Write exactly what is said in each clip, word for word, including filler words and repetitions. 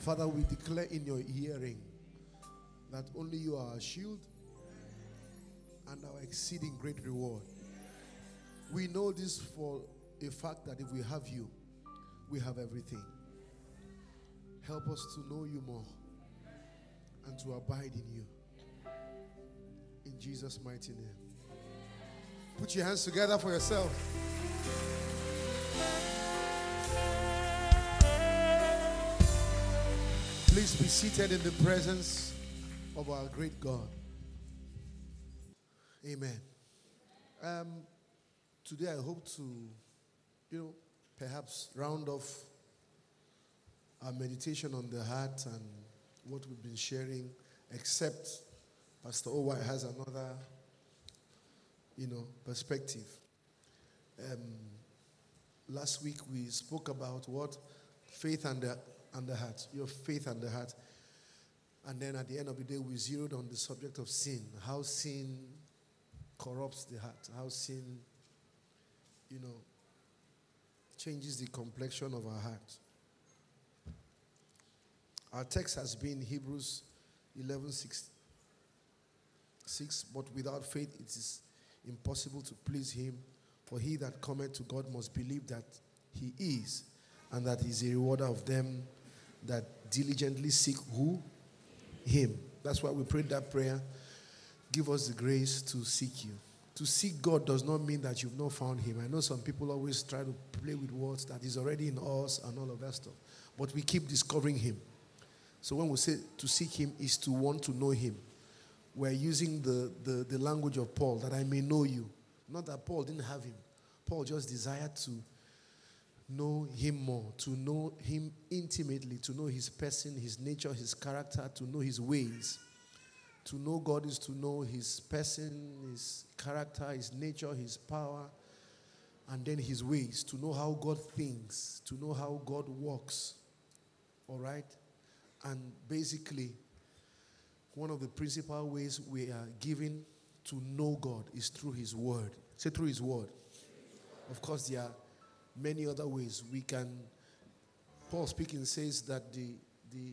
Father, we declare in your hearing that only you are our shield and our exceeding great reward. We know this for a fact that if we have you, we have everything. Help us to know you more and to abide in you. In Jesus' mighty name. Put your hands together for yourself. Please be seated in the presence of our great God. Amen. Um, today I hope to, you know, perhaps round off our meditation on the heart and what we've been sharing, except Pastor Owa has another, you know, perspective. Um, last week we spoke about what? Faith and the, and the heart. Your faith and the heart. And then at the end of the day we zeroed on the subject of sin. How sin corrupts the heart. How sin, you know, changes the complexion of our heart. Our text has been Hebrews eleven six. six, but without faith it is impossible to please him. For he that cometh to God must believe that he is, and that he is a rewarder of them that diligently seek who? Him. That's why we prayed that prayer. Give us the grace to seek you. To seek God does not mean that you've not found him. I know some people always try to play with words that he's already in us and all of that stuff. But we keep discovering him. So when we say to seek him is to want to know him. We're using the, the, the language of Paul, that I may know you. Not that Paul didn't have him. Paul just desired to know him more, to know him intimately, to know his person, his nature, his character, to know his ways. To know God is to know his person, his character, his nature, his power, and then his ways. To know how God thinks, to know how God walks. All right? And basically, one of the principal ways we are given to know God is through his word. Say through his word. Of course, there are many other ways we can. Paul speaking says that the the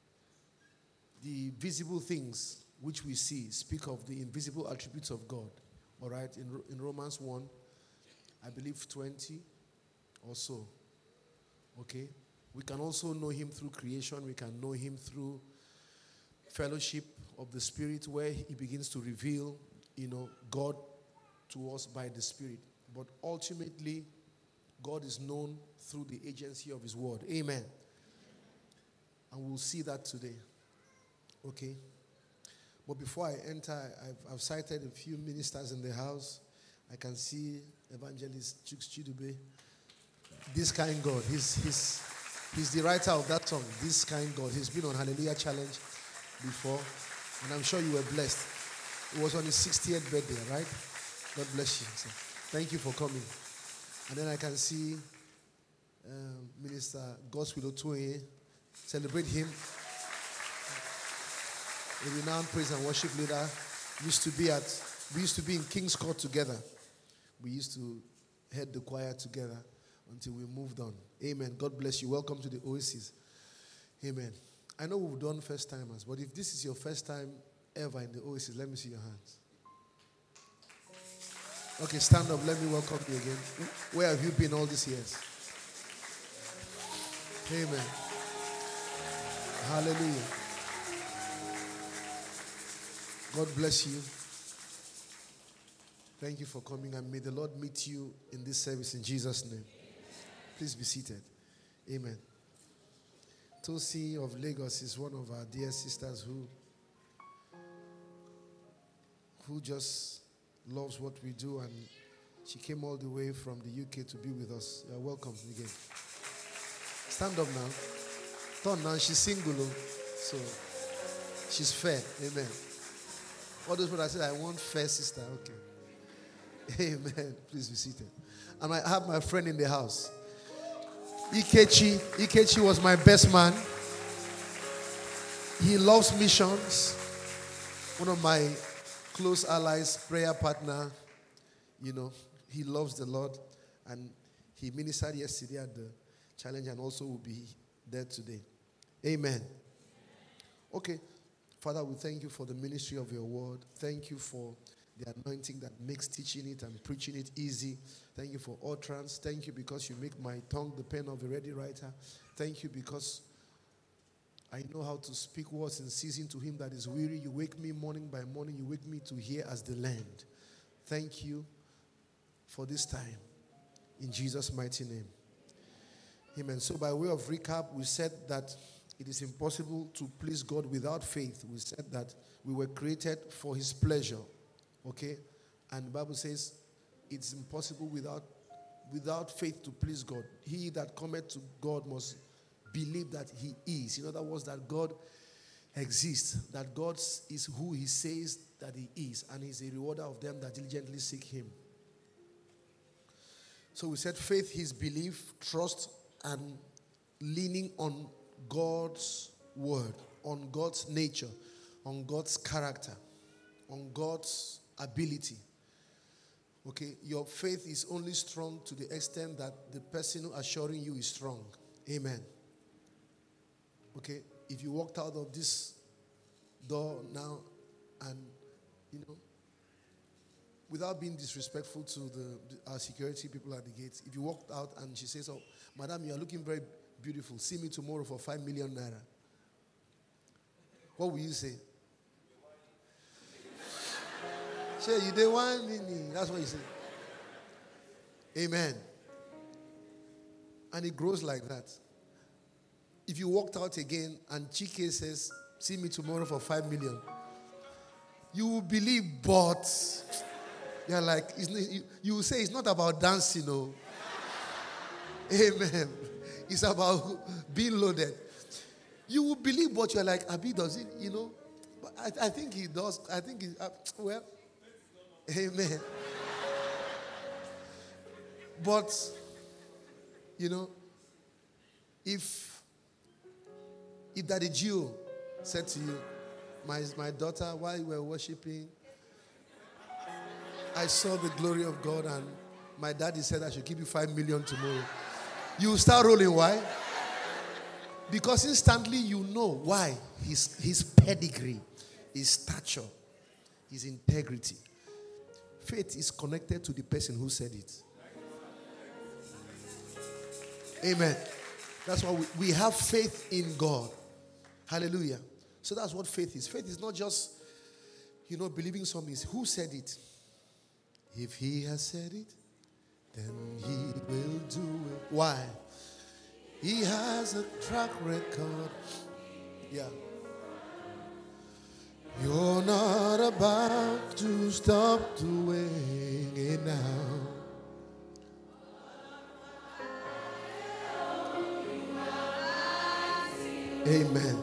the visible things which we see speak of the invisible attributes of God. All right, in in Romans one, I believe twenty or so. Okay, we can also know him through creation. We can know him through fellowship of the Spirit, where he begins to reveal, you know, God to us by the Spirit. But ultimately, God is known through the agency of his word. Amen. And we'll see that today. Okay. But before I enter, I've, I've cited a few ministers in the house. I can see Evangelist Chooks Chidube. This kind God. He's, he's, he's the writer of that song, This Kind God. He's been on Hallelujah Challenge before. And I'm sure you were blessed. It was on his sixtieth birthday, right? God bless you. So, thank you for coming. And then I can see um, Minister Godswill Otoye. Celebrate him. A renowned praise and worship leader. Used to be at, we used to be in King's Court together. We used to head the choir together until we moved on. Amen. God bless you. Welcome to the Oasis. Amen. I know we've done first timers, but if this is your first time ever in the Oasis, let me see your hands. Okay, stand up. Let me welcome you again. Where have you been all these years? Amen. Hallelujah. God bless you. Thank you for coming, and may the Lord meet you in this service in Jesus' name. Please be seated. Amen. Tosi of Lagos is one of our dear sisters who, who just loves what we do, and she came all the way from the U K to be with us. You're welcome again. Stand up now. Turn now. She's single, so she's fair. Amen. All those people that said, I want fair sister. Okay. Amen. Please be seated. And I have my friend in the house. Ikechi. Ikechi was my best man. He loves missions. One of my close allies, prayer partner. You know, he loves the Lord. And he ministered yesterday at the challenge and also will be there today. Amen. Okay. Father, we thank you for the ministry of your word. Thank you for the anointing that makes teaching it and preaching it easy. Thank you for utterance. Thank you because you make my tongue the pen of a ready writer. Thank you because I know how to speak words in season to him that is weary. You wake me morning by morning. You wake me to hear as the land. Thank you for this time. In Jesus' mighty name. Amen. So by way of recap, we said that it is impossible to please God without faith. We said that we were created for his pleasure. Okay? And the Bible says it's impossible without, without faith to please God. He that cometh to God must believe that he is. In other words, that God exists. That God is who he says that he is. And he's a rewarder of them that diligently seek him. So we said faith is belief, trust, and leaning on God's word, on God's nature, on God's character, on God's ability. Okay, your faith is only strong to the extent that the person assuring you is strong. Amen. Okay, if you walked out of this door now and, you know, without being disrespectful to the, the our security people at the gates, if you walked out and she says, "Oh, madam, you are looking very beautiful. See me tomorrow for five million naira." What will you say? Say, you don't want me. That's what you say. Amen. And it grows like that. If you walked out again and Chike says, "See me tomorrow for five million," you will believe, but you're like, it's not, you, you will say it's not about dancing, no. Amen. It's about being loaded. You will believe what you're like, Abi, does it, you know? But I, I think he does. I think he, uh, well, amen. But, you know, if, if Daddy Gio said to you, my, my daughter, while you were worshiping, I saw the glory of God and my daddy said I should give you five million tomorrow. You start rolling. Why? Because instantly you know why. His, his pedigree, his stature, his integrity. Faith is connected to the person who said it. Amen. That's why we, we have faith in God. Hallelujah. So that's what faith is. Faith is not just, you know, believing something. It's who said it. If he has said it, then he will do it. Why? He has a track record. Yeah. You're not about to stop doing it now. Amen.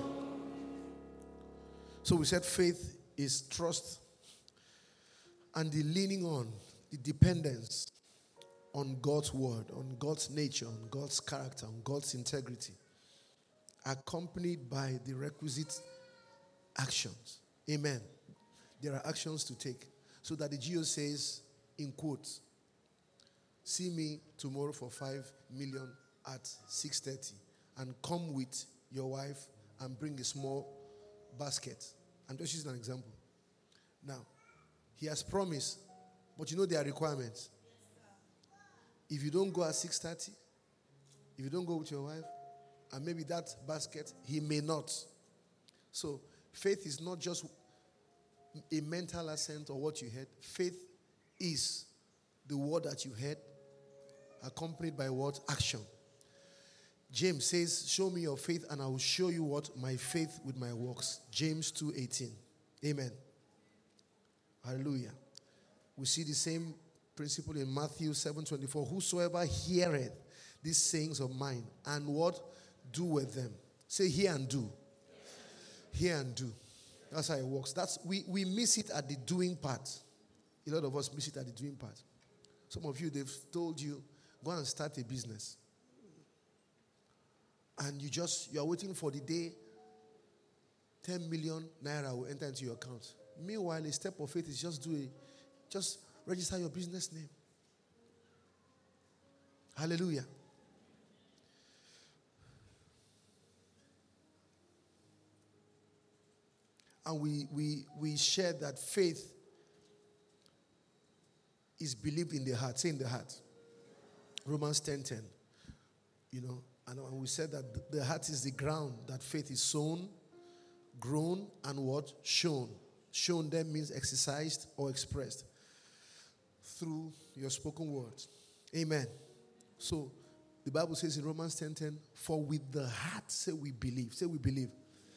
So we said faith is trust and the leaning on, the dependence on God's word, on God's nature, on God's character, on God's integrity, accompanied by the requisite actions. Amen. There are actions to take. So that the G O says, in quotes, "See me tomorrow for five million at six thirty and come with your wife and bring a small basket." I'm just using an example. Now, he has promised, but you know there are requirements. If you don't go at six thirty, if you don't go with your wife, and maybe that basket, he may not. So, faith is not just a mental assent or what you heard. Faith is the word that you heard, accompanied by what? Action. James says, "Show me your faith and I will show you what? My faith with my works." James two eighteen. Amen. Hallelujah. We see the same principle in Matthew seven twenty-four. "Whosoever heareth these sayings of mine and what? Doeth them." Say, hear and do. Hear and do. That's how it works. That's we, we miss it at the doing part. A lot of us miss it at the doing part. Some of you, they've told you, go and start a business. And you just, you are waiting for the day ten million naira will enter into your account. Meanwhile, a step of faith is just do a, just register your business name. Hallelujah. And we, we, we shared that faith is believed in the heart. Say in the heart. Romans ten ten. You know, and we said that the heart is the ground that faith is sown, grown, and what? Shown. Shown then means exercised or expressed through your spoken words. Amen. So, the Bible says in Romans ten ten, for with the heart, say we believe. Say we believe.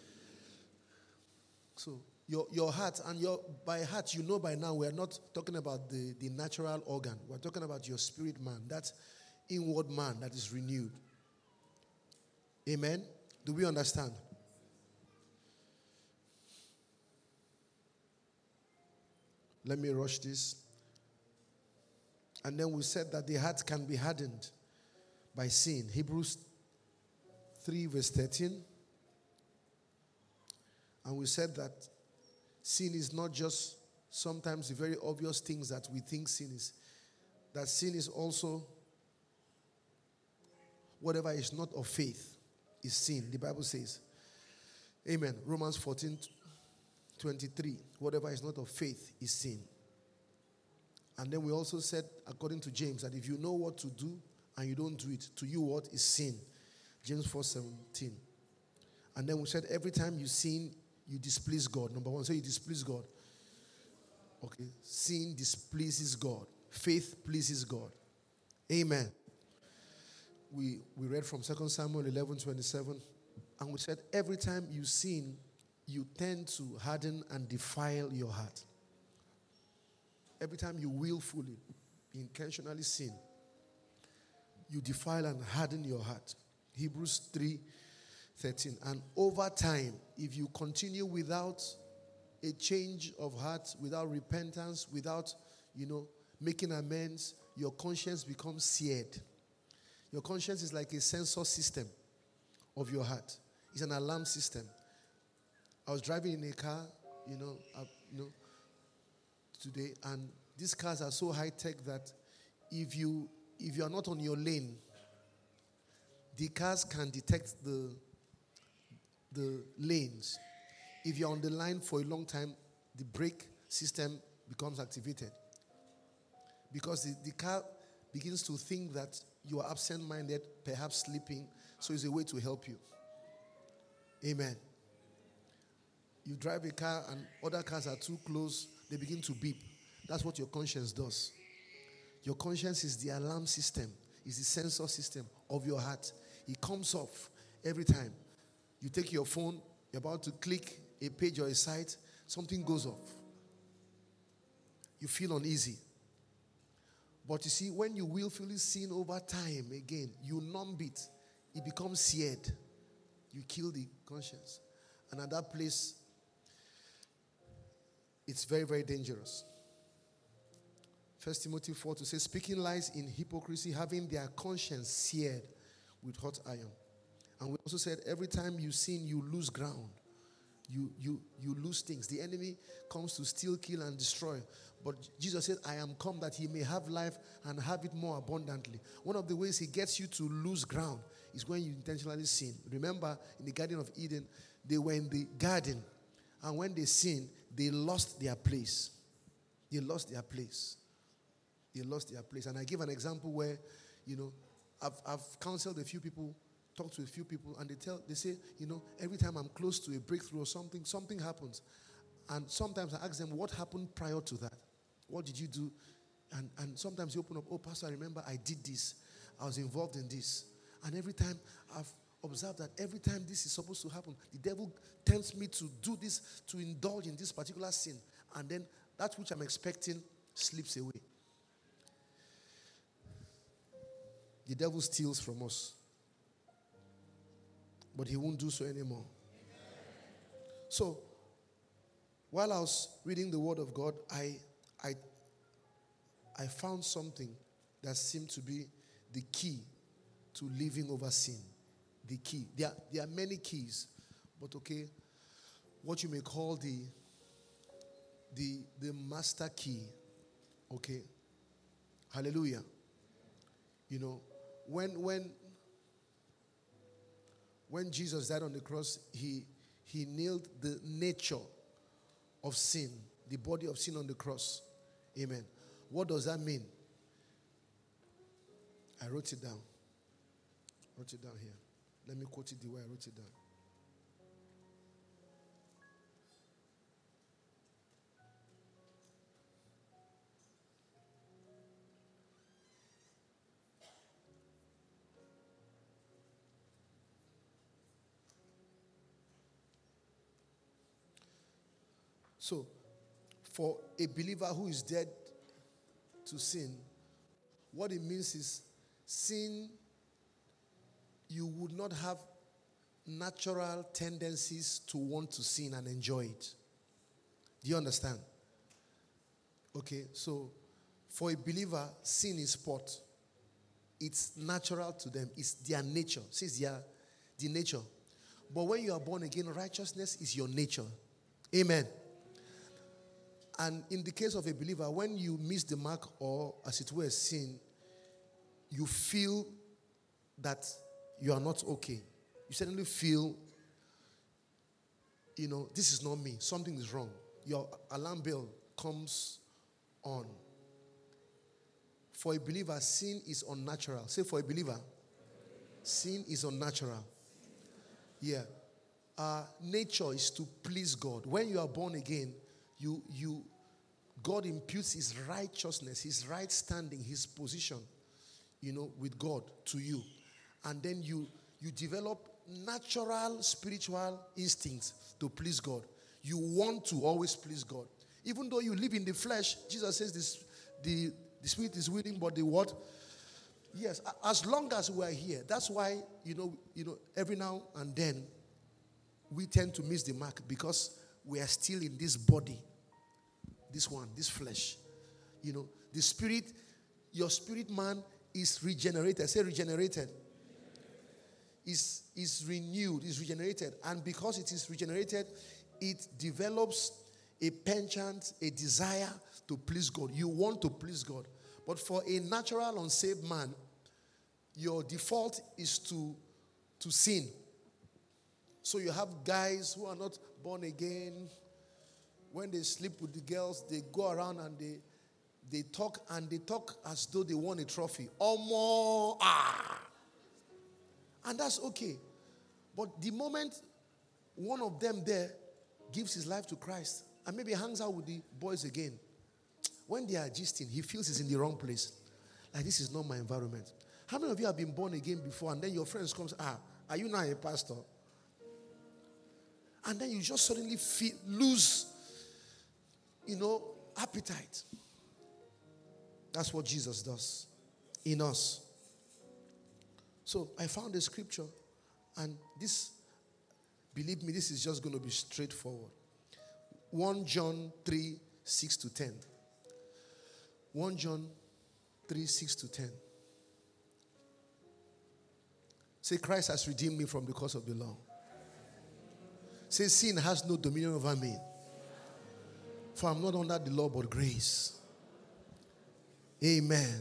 So, your, your heart, and your by heart, you know by now, we are not talking about the, the natural organ. We're talking about your spirit man. That inward man that is renewed. Amen. Do we understand? Let me rush this. And then we said that the heart can be hardened by sin. Hebrews three verse thirteen. And we said that sin is not just sometimes the very obvious things that we think sin is. That sin is also whatever is not of faith is sin. The Bible says. Amen. Romans fourteen twenty-three. Whatever is not of faith is sin. And then we also said, according to James, that if you know what to do and you don't do it, to you what is sin? James four seventeen. And then we said, every time you sin, you displease God. Number one, so you displease God. Okay. Sin displeases God. Faith pleases God. Amen. We, we read from Second Samuel eleven twenty-seven. And we said, every time you sin, you tend to harden and defile your heart. Every time you willfully, intentionally sin, you defile and harden your heart. Hebrews three thirteen. And over time, if you continue without a change of heart, without repentance, without, you know, making amends, your conscience becomes seared. Your conscience is like a sensor system of your heart. It's an alarm system. I was driving in a car, you know, uh, you know, today, and these cars are so high tech that if you if you are not on your lane, the cars can detect the the lanes. If you're on the line for a long time, the brake system becomes activated because the, the car begins to think that you are absent-minded, perhaps sleeping, so it's a way to help you. Amen. You drive a car and other cars are too close, they begin to beep. That's what your conscience does. Your conscience is the alarm system, is the sensor system of your heart. It comes off every time. You take your phone, you're about to click a page or a site, something goes off. You feel uneasy. But you see, when you willfully sin over time again, you numb it. It becomes seared. You kill the conscience. And at that place, it's very, very dangerous. First Timothy four to say, speaking lies in hypocrisy, having their conscience seared with hot iron. And we also said, every time you sin, you lose ground. You, you, you lose things. The enemy comes to steal, kill, and destroy. But Jesus said, I am come that he may have life and have it more abundantly. One of the ways he gets you to lose ground is when you intentionally sin. Remember, in the Garden of Eden, they were in the garden. And when they sinned, they lost their place. They lost their place. They lost their place. And I give an example where, you know, I've, I've counseled a few people, talked to a few people, and they tell, they say, you know, every time I'm close to a breakthrough or something, something happens. And sometimes I ask them, what happened prior to that? What did you do? And, and sometimes you open up, oh, Pastor, I remember I did this. I was involved in this. And every time I've observed that every time this is supposed to happen, the devil tempts me to do this, to indulge in this particular sin. And then that which I'm expecting slips away. The devil steals from us. But he won't do so anymore. So, while I was reading the Word of God, I, I, I found something that seemed to be the key to living over sin. The key. There are, there are many keys, but okay, what you may call the, the, the master key. Okay? Hallelujah. You know, when when when Jesus died on the cross, he he nailed the nature of sin, the body of sin on the cross. Amen. What does that mean? I wrote it down. I wrote it down here. Let me quote it the way I wrote it down. So, for a believer who is dead to sin, what it means is sin, you would not have natural tendencies to want to sin and enjoy it. Do you understand? Okay, so for a believer, sin is sport. It's natural to them. It's their nature. See, it's their the nature. But when you are born again, righteousness is your nature. Amen. And in the case of a believer, when you miss the mark or, as it were, sin, you feel that you are not okay. You suddenly feel, you know, this is not me. Something is wrong. Your alarm bell comes on. For a believer, sin is unnatural. Say, for a believer, sin is unnatural. Yeah. Uh, nature is to please God. When you are born again, You, you, God imputes his righteousness, his right standing, his position, you know, with God to you. And then you, you develop natural spiritual instincts to please God. You want to always please God. Even though you live in the flesh, Jesus says this, the, the spirit is willing, but the what? Yes, as long as we are here. That's why, you know, you know, every now and then we tend to miss the mark because we are still in this body. This one, this flesh. You know, the spirit, your spirit man is regenerated. Say regenerated. Is is renewed, is regenerated. And because it is regenerated, it develops a penchant, a desire to please God. You want to please God. But for a natural, unsaved man, your default is to, to sin. So you have guys who are not born again. When they sleep with the girls, they go around and they they talk and they talk as though they won a trophy. Omo, ah. And that's okay. But the moment one of them there gives his life to Christ and maybe hangs out with the boys again, when they are gisting, he feels he's in the wrong place. Like, this is not my environment. How many of you have been born again before and then your friends comes, ah, are you now a pastor? And then you just suddenly feel, lose, you know, appetite. That's what Jesus does in us. So I found a scripture, and this, believe me, this is just going to be straightforward. First John three, six to ten. First John three, six to ten. Say, Christ has redeemed me from the curse of the law. Say, sin has no dominion over me. For I'm not under the law but grace. Amen.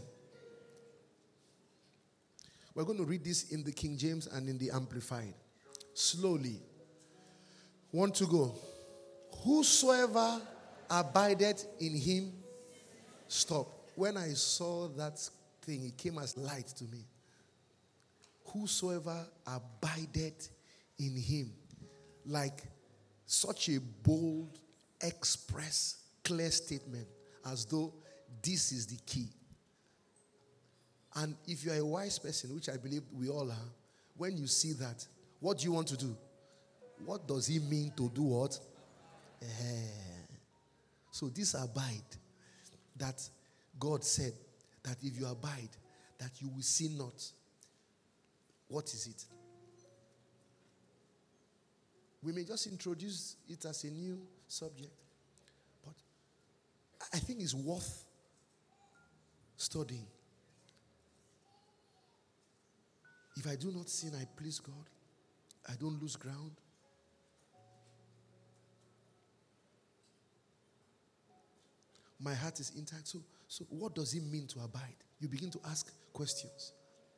We're going to read this in the King James and in the Amplified. Slowly. One to go. Whosoever abideth in him. Stop. When I saw that thing, it came as light to me. Whosoever abideth in him. Like such a bold, express, clear statement, as though this is the key. And if you are a wise person, which I believe we all are, when you see that, what do you want to do? What does it mean to do what? Eh. So this abide, that God said that if you abide, that you will sin not. What is it? We may just introduce it as a new subject. But I think it's worth studying. If I do not sin, I please God. I don't lose ground. My heart is intact. So, so what does it mean to abide? You begin to ask questions.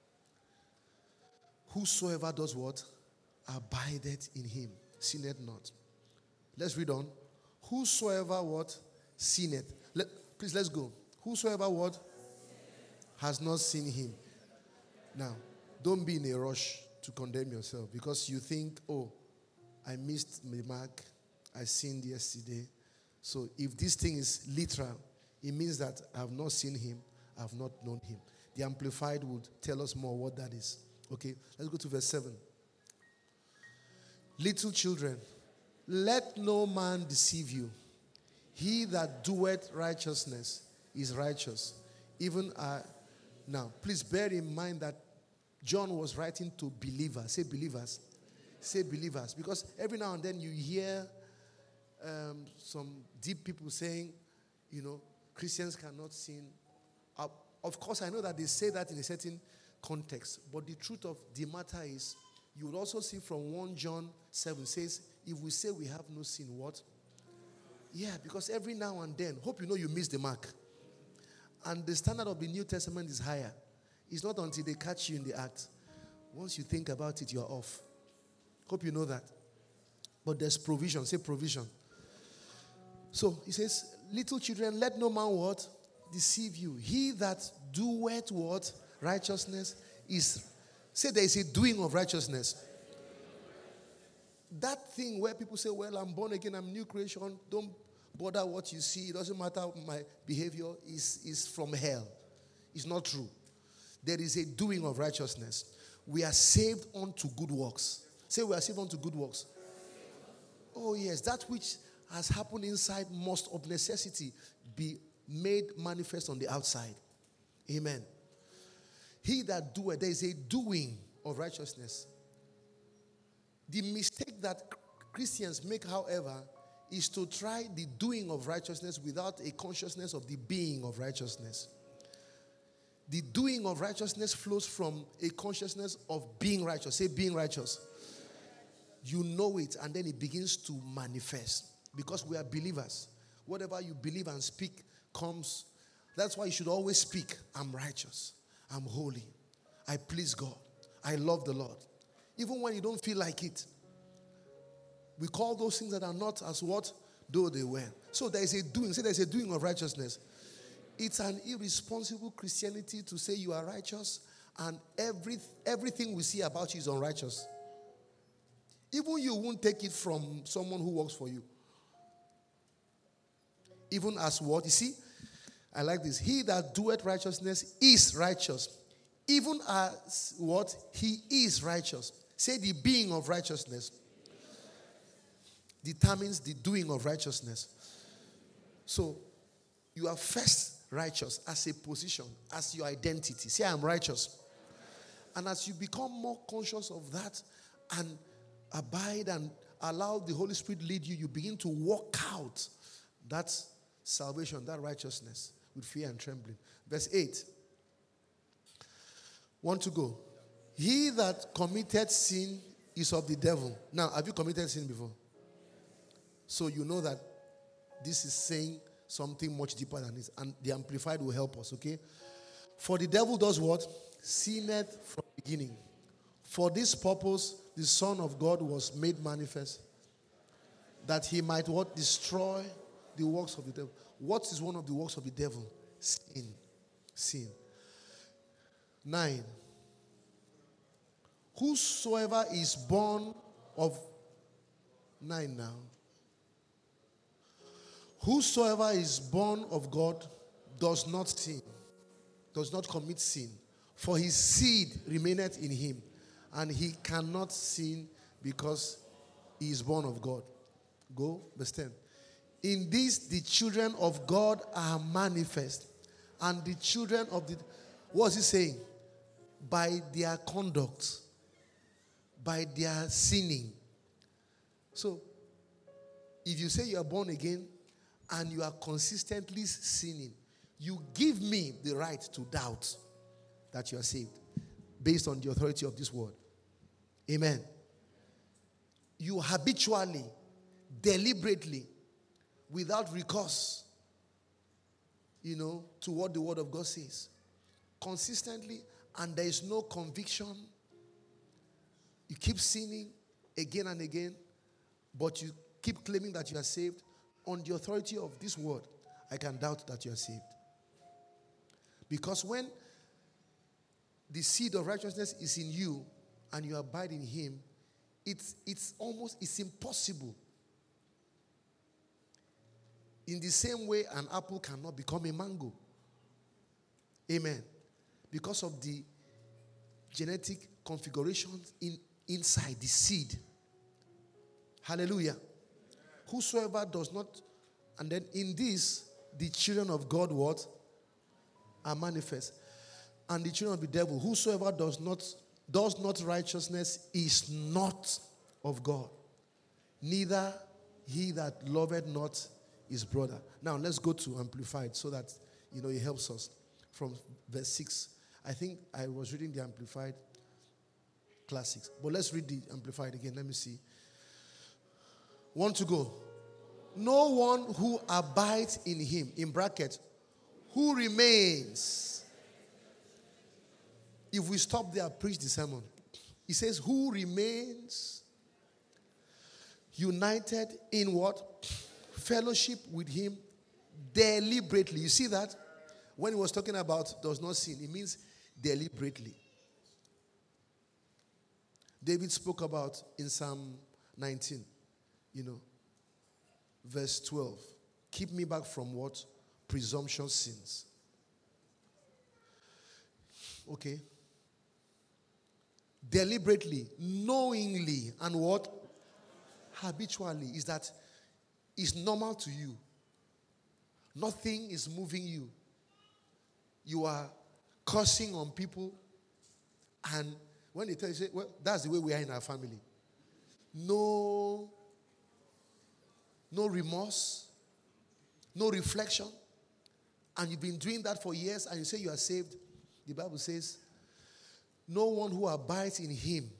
Whosoever does what? Abideth in him, sinneth not. Let's read on. Whosoever what? Sinneth. Let, please, let's go. Whosoever what? Has not seen him. Now, don't be in a rush to condemn yourself because you think, oh, I missed my mark. I sinned yesterday. So if this thing is literal, it means that I have not seen him. I have not known him. The Amplified would tell us more what that is. Okay, let's go to verse seven. Little children, let no man deceive you. He that doeth righteousness is righteous. Even uh, now, please bear in mind that John was writing to believers. Say believers. Say believers. Because every now and then you hear um, some deep people saying, you know, Christians cannot sin. Uh, of course, I know that they say that in a certain context. But the truth of the matter is, you will also see from First John seven says, if we say we have no sin, what? Yeah, because every now and then, hope you know you miss the mark. And the standard of the New Testament is higher. It's not until they catch you in the act. Once you think about it, you're off. Hope you know that. But there's provision. Say provision. So he says, little children, let no man what? Deceive you. He that doeth what? Righteousness is. Say there is a doing of righteousness. That thing where people say, well, I'm born again, I'm new creation. Don't bother what you see. It doesn't matter my behavior. Is is from hell. It's not true. There is a doing of righteousness. We are saved unto good works. Say we are saved unto good works. Oh yes, that which has happened inside must of necessity be made manifest on the outside. Amen. He that doeth, there is a doing of righteousness. The mistake that Christians make, however, is to try the doing of righteousness without a consciousness of the being of righteousness. The doing of righteousness flows from a consciousness of being righteous. Say being righteous. You know it, and then it begins to manifest. Because we are believers. Whatever you believe and speak comes. That's why you should always speak, I'm righteous. I'm holy. I please God. I love the Lord. Even when you don't feel like it. We call those things that are not as what? Though they were. So there is a doing. Say there is a doing of righteousness. It's an irresponsible Christianity to say you are righteous and every, everything we see about you is unrighteous. Even you won't take it from someone who works for you. Even as what? You see? I like this. He that doeth righteousness is righteous. Even as what? He is righteous. Say the being of righteousness determines the doing of righteousness. So, you are first righteous as a position, as your identity. Say, I'm righteous. And as you become more conscious of that and abide and allow the Holy Spirit lead you, you begin to walk out that salvation, that righteousness with fear and trembling. Verse eight. Want to go? He that committed sin is of the devil. Now, have you committed sin before? So you know that this is saying something much deeper than this. And the Amplified will help us, okay? For the devil does what? Sinneth from the beginning. For this purpose, the Son of God was made manifest, that he might what? Destroy the works of the devil. What is one of the works of the devil? Sin. Sin. Nine. Whosoever is born of... Nine now. Whosoever is born of God does not sin, does not commit sin, for his seed remaineth in him, and he cannot sin because he is born of God. Go, verse ten. In this the children of God are manifest, and the children of the... What is he saying? By their conduct, by their sinning. So, if you say you are born again, and you are consistently sinning, you give me the right to doubt that you are saved based on the authority of this word. Amen. You habitually, deliberately, without recourse, you know, to what the word of God says, consistently, and there is no conviction. You keep sinning again and again, but you keep claiming that you are saved on the authority of this word, I can doubt that you are saved. Because when the seed of righteousness is in you and you abide in him, it's, it's almost, it's impossible. In the same way, an apple cannot become a mango. Amen. Because of the genetic configurations in, inside the seed. Hallelujah. Whosoever does not, and then in this, the children of God what? Are manifest. And the children of the devil, whosoever does not, does not righteousness is not of God. Neither he that loveth not his brother. Now let's go to Amplified so that, you know, it helps us. From verse six. I think I was reading the Amplified Classics. But let's read the Amplified again. Let me see. One to go. No one who abides in him, in brackets, who remains. If we stop there, preach the sermon. He says, who remains united in what? Fellowship with him deliberately. You see that? When he was talking about does not sin, it means deliberately. David spoke about in Psalm nineteen, you know, verse twelve. Keep me back from what? Presumptuous sins. Okay. Deliberately, knowingly, and what? Habitually. Is that it's normal to you. Nothing is moving you. You are cursing on people, and when they tell you, say, well, that's the way we are in our family. No, no remorse, no reflection, and you've been doing that for years, and you say you are saved. The Bible says, no one who abides in him,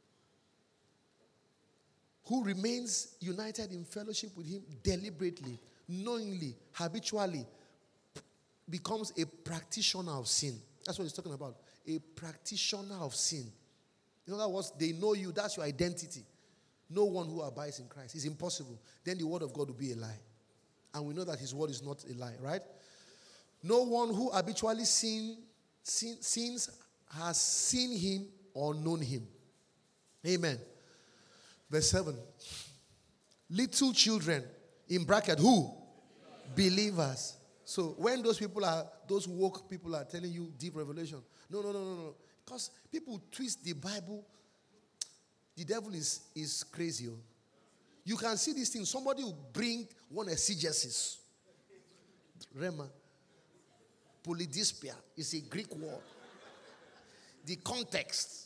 who remains united in fellowship with him deliberately, knowingly, habitually, becomes a practitioner of sin. That's what he's talking about. A practitioner of sin. In other words, they know you. That's your identity. No one who abides in Christ. It's impossible. Then the word of God will be a lie. And we know that his word is not a lie, right? No one who habitually sin, sin, sins has seen him or known him. Amen. Verse seven. Little children, in bracket, who? Believers. So when those people are, those woke people are telling you deep revelation, no, no, no, no, no. Because people twist the Bible. The devil is, is crazy. Oh. You can see these things. Somebody will bring one exegesis. Rema. Polydispia is a Greek word. The context.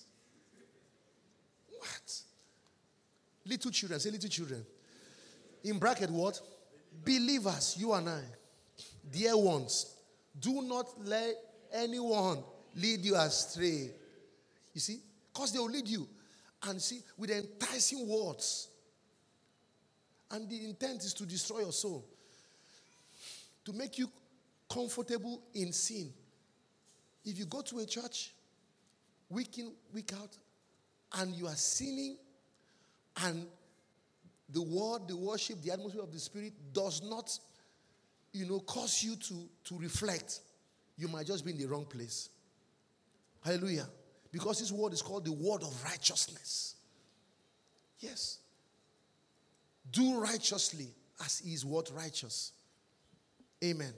What? Little children. Say little children. In bracket what? Believers, you and I. Dear ones, do not let anyone lead you astray. You see? Because they will lead you. And see, with enticing words. And the intent is to destroy your soul. To make you comfortable in sin. If you go to a church, week in, week out, and you are sinning, and the word, the worship, the atmosphere of the Spirit does not, you know, cause you to, to reflect, you might just be in the wrong place. Hallelujah. Because this word is called the word of righteousness. Yes. Do righteously as he is what? Righteous. Amen.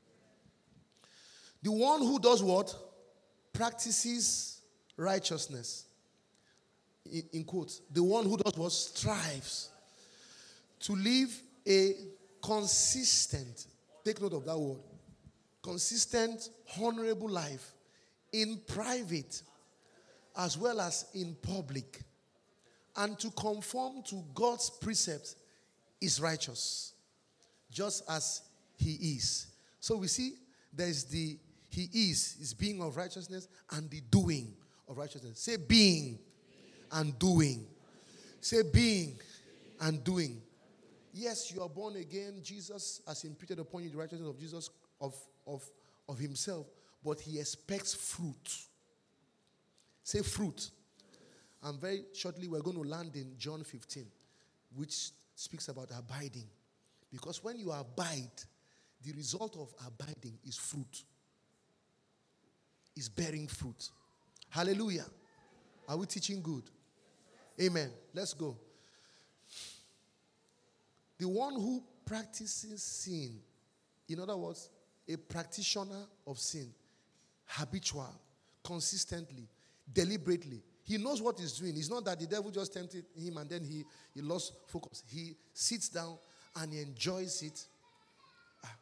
The one who does what? Practices righteousness. In, in quotes. The one who does what? Strives to live a consistent, take note of that word, consistent, honorable life in private as well as in public, and to conform to God's precepts is righteous, just as he is. So we see there's the he is, is being of righteousness, and the doing of righteousness. Say being and doing. Say being and doing. Yes, you are born again. Jesus has imputed upon you the righteousness of Jesus, of, of, of himself, but he expects fruit. Say fruit. And very shortly we're going to land in John fifteen, which speaks about abiding. Because when you abide, the result of abiding is fruit. Is bearing fruit. Hallelujah. Are we teaching good? Amen. Let's go. The one who practices sin, in other words, a practitioner of sin, habitual, consistently, deliberately. He knows what he's doing. It's not that the devil just tempted him and then he, he lost focus. He sits down and he enjoys it. Ah.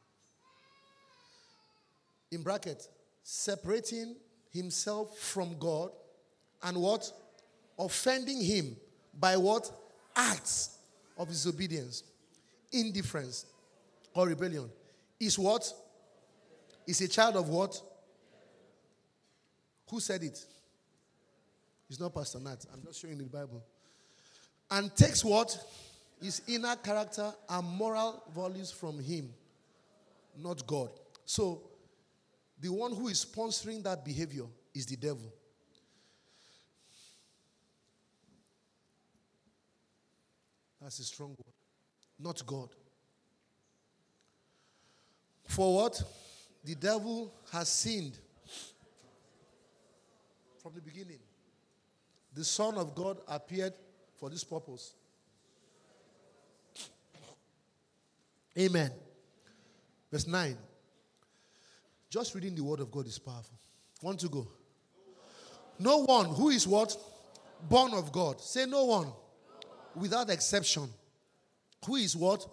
In bracket, separating himself from God and what? Offending him by what? Acts of disobedience, indifference, or rebellion. Is what? Is a child of what? Who said it? It's not Pastor Nat. I'm just showing the Bible. And takes what? His inner character and moral values from him, not God. So, the one who is sponsoring that behavior is the devil. That's a strong word. Not God. For what? The devil has sinned from the beginning. The Son of God appeared for this purpose. Amen. Verse nine. Just reading the word of God is powerful. Want to go? No one who is what? Born of God. Say no one. Without exception. Who is what?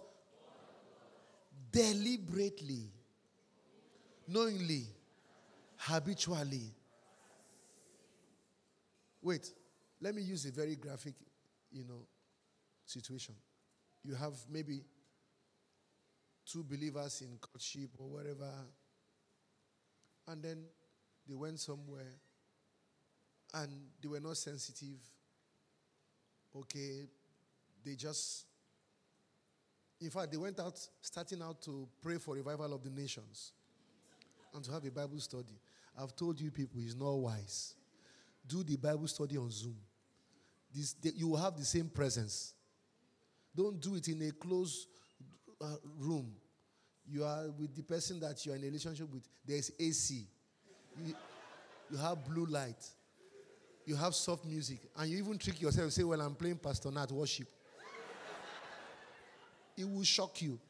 Deliberately. Knowingly. Habitually. Wait. Let me use a very graphic, you know, situation. You have maybe two believers in courtship or whatever, and then they went somewhere and they were not sensitive. Okay, they just, in fact, they went out, starting out to pray for revival of the nations and to have a Bible study. I've told you people, it's not wise. Do the Bible study on Zoom. This, they, you will have the same presence. Don't do it in a closed uh, room. You are with the person that you are in a relationship with. There is A C. You, you have blue light. You have soft music. And you even trick yourself and say, well, I'm playing Pastor Nat worship. It will shock you.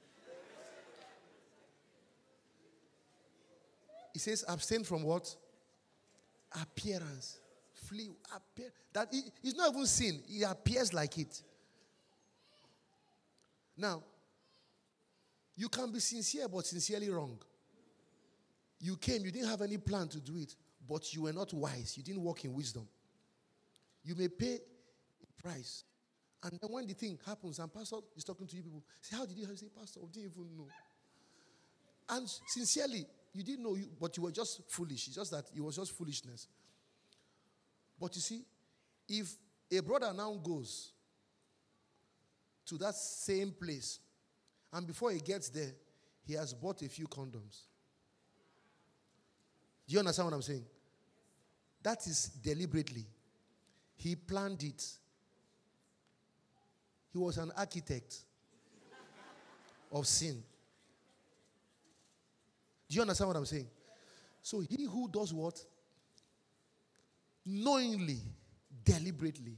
It says abstain from what? Appearance. Flee. Appear. That it, it's not even sin. It appears like it. Now, you can be sincere but sincerely wrong. You came, you didn't have any plan to do it, but you were not wise. You didn't walk in wisdom. You may pay a price. And then when the thing happens and pastor is talking to you people, say, how did you say, pastor? I didn't even know. And sincerely, you didn't know, you, but you were just foolish. It's just that it was just foolishness. But you see, if a brother now goes to that same place, and before he gets there, he has bought a few condoms. Do you understand what I'm saying? That is deliberately. He planned it. He was an architect of sin. Do you understand what I'm saying? So he who does what? Knowingly, deliberately,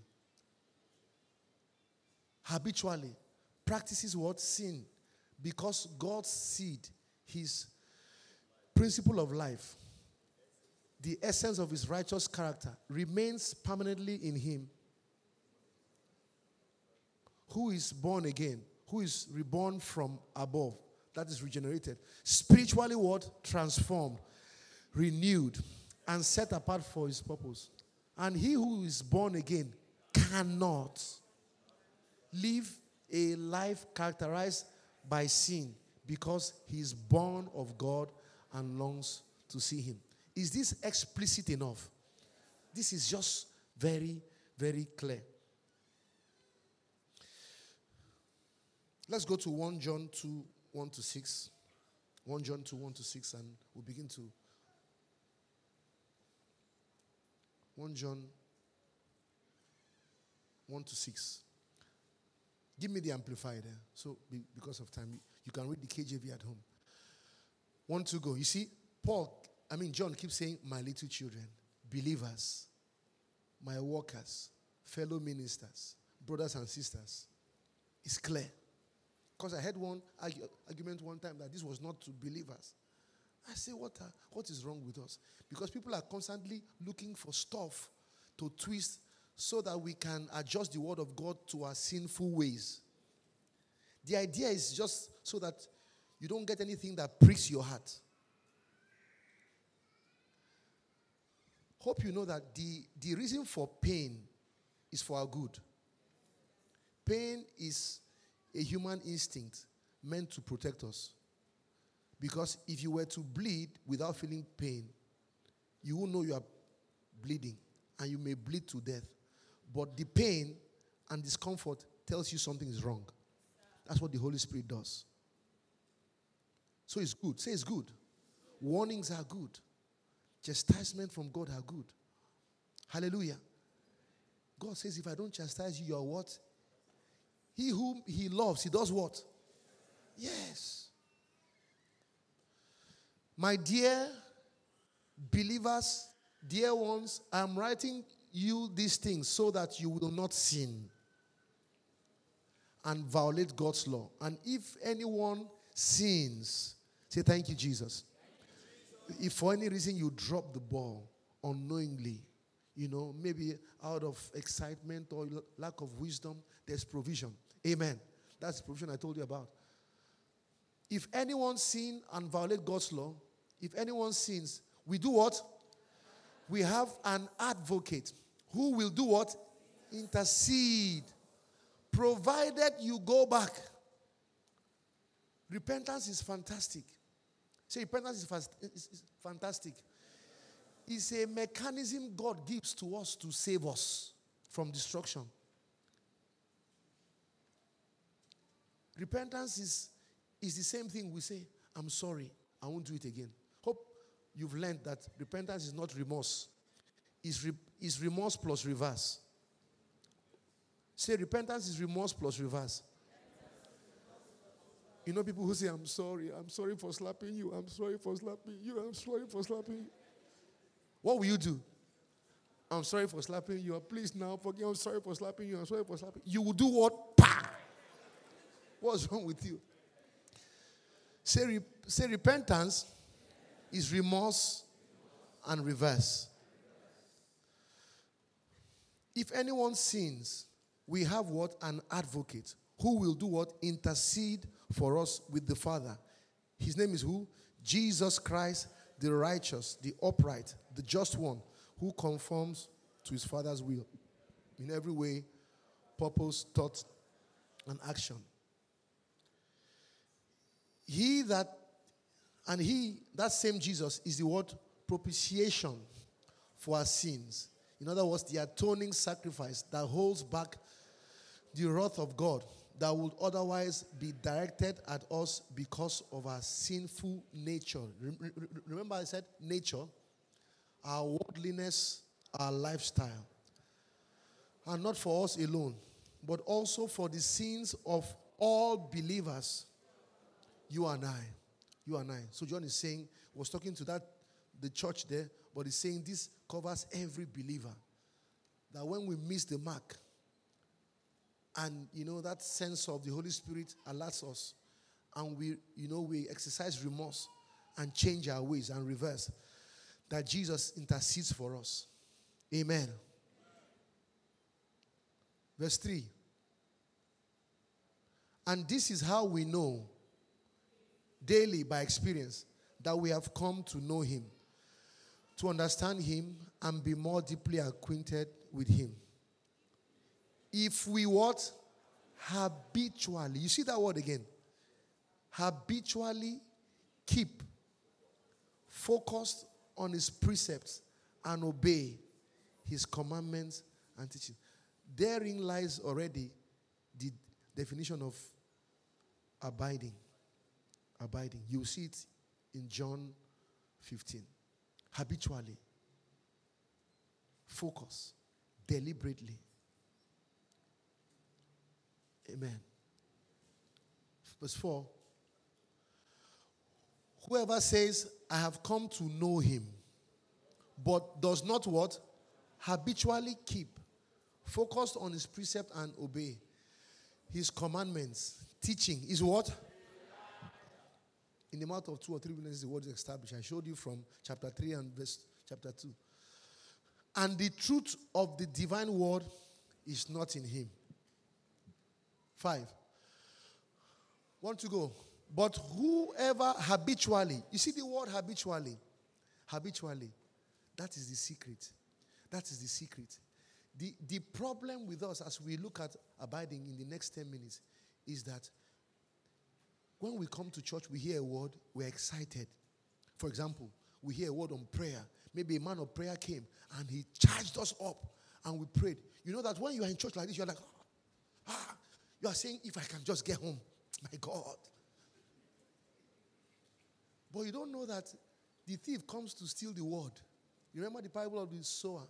habitually, practices what? Sin. Because God's seed, his principle of life, the essence of his righteous character, remains permanently in him. Who is born again, who is reborn from above, that is regenerated, spiritually what? Transformed, renewed, and set apart for his purpose. And he who is born again cannot live a life characterized by sin because he is born of God and longs to see him. Is this explicit enough? This is just very, very clear. Let's go to First John two, one to six. First John two, one to six, and we'll begin to. First John one to six. Give me the amplifier there. So, be, because of time, you can read the K J V at home. One, two, go. You see, Paul, I mean, John keeps saying, my little children, believers, my workers, fellow ministers, brothers and sisters. It's clear. Because I had one argue, argument one time that this was not to believers. I say, what, are, what is wrong with us? Because people are constantly looking for stuff to twist so that we can adjust the word of God to our sinful ways. The idea is just so that you don't get anything that pricks your heart. Hope you know that the, the reason for pain is for our good. Pain is a human instinct meant to protect us. Because if you were to bleed without feeling pain, you will know you are bleeding and you may bleed to death. But the pain and discomfort tells you something is wrong. That's what the Holy Spirit does. So it's good. Say it's good. Warnings are good. Chastisement from God are good. Hallelujah. God says, if I don't chastise you, you are what? He whom he loves, he does what? Yes. My dear believers, dear ones, I'm writing you these things so that you will not sin and violate God's law. And if anyone sins, say thank you, Jesus. If for any reason you drop the ball unknowingly, you know, maybe out of excitement or lack of wisdom, there's provision. Amen. That's the provision I told you about. If anyone sin and violate God's law, if anyone sins, we do what? We have an advocate who will do what? Intercede. Provided you go back. Repentance is fantastic. Say repentance is, fast, is, is fantastic. It's a mechanism God gives to us to save us from destruction. Repentance is, is the same thing we say, I'm sorry, I won't do it again. Hope you've learned that repentance is not remorse. It's, re, it's remorse plus reverse. Say repentance is remorse plus reverse. You know people who say, I'm sorry, I'm sorry for slapping you, I'm sorry for slapping you, I'm sorry for slapping you. What will you do? I'm sorry for slapping you. Please now forgive. I'm sorry for slapping you. I'm sorry for slapping you. You will do what? Pah! What's wrong with you? Say, re- say repentance is remorse and reverse. If anyone sins, we have what? An advocate who will do what? Intercede for us with the Father. His name is who? Jesus Christ, the righteous, the upright, the just one, who conforms to his Father's will in every way, purpose, thought, and action. He that, and he, that same Jesus, is the word propitiation for our sins. In other words, the atoning sacrifice that holds back the wrath of God that would otherwise be directed at us because of our sinful nature. Remember I said nature, our worldliness, our lifestyle. And not for us alone, but also for the sins of all believers. You and I. You and I. So John is saying, was talking to that, the church there, but he's saying this covers every believer. That when we miss the mark, and, you know, that sense of the Holy Spirit alerts us. And we, you know, we exercise remorse and change our ways and reverse. That Jesus intercedes for us. Amen. Verse three. And this is how we know, daily by experience, that we have come to know him, to understand him and be more deeply acquainted with him. If we what? Habitually. You see that word again? Habitually keep focused on his precepts and obey his commandments and teaching. Therein lies already the definition of abiding. Abiding. You see it in John fifteen. Habitually. Focus. Deliberately. Amen. Verse four. Whoever says, I have come to know him, but does not what? Habitually keep, focused on his precept and obey his commandments. Teaching is what? In the mouth of two or three witnesses, the word is established. I showed you from chapter three and verse chapter two. And the truth of the divine word is not in him. Five. Want to go? But whoever habitually, you see the word habitually, habitually, that is the secret. That is the secret. The, the problem with us as we look at abiding in the next ten minutes is that when we come to church, we hear a word, we're excited. For example, we hear a word on prayer. Maybe a man of prayer came and he charged us up and we prayed. You know that when you are in church like this, you're like, ah, you are saying, if I can just get home, my God. But you don't know that the thief comes to steal the word. You remember the parable of the sower?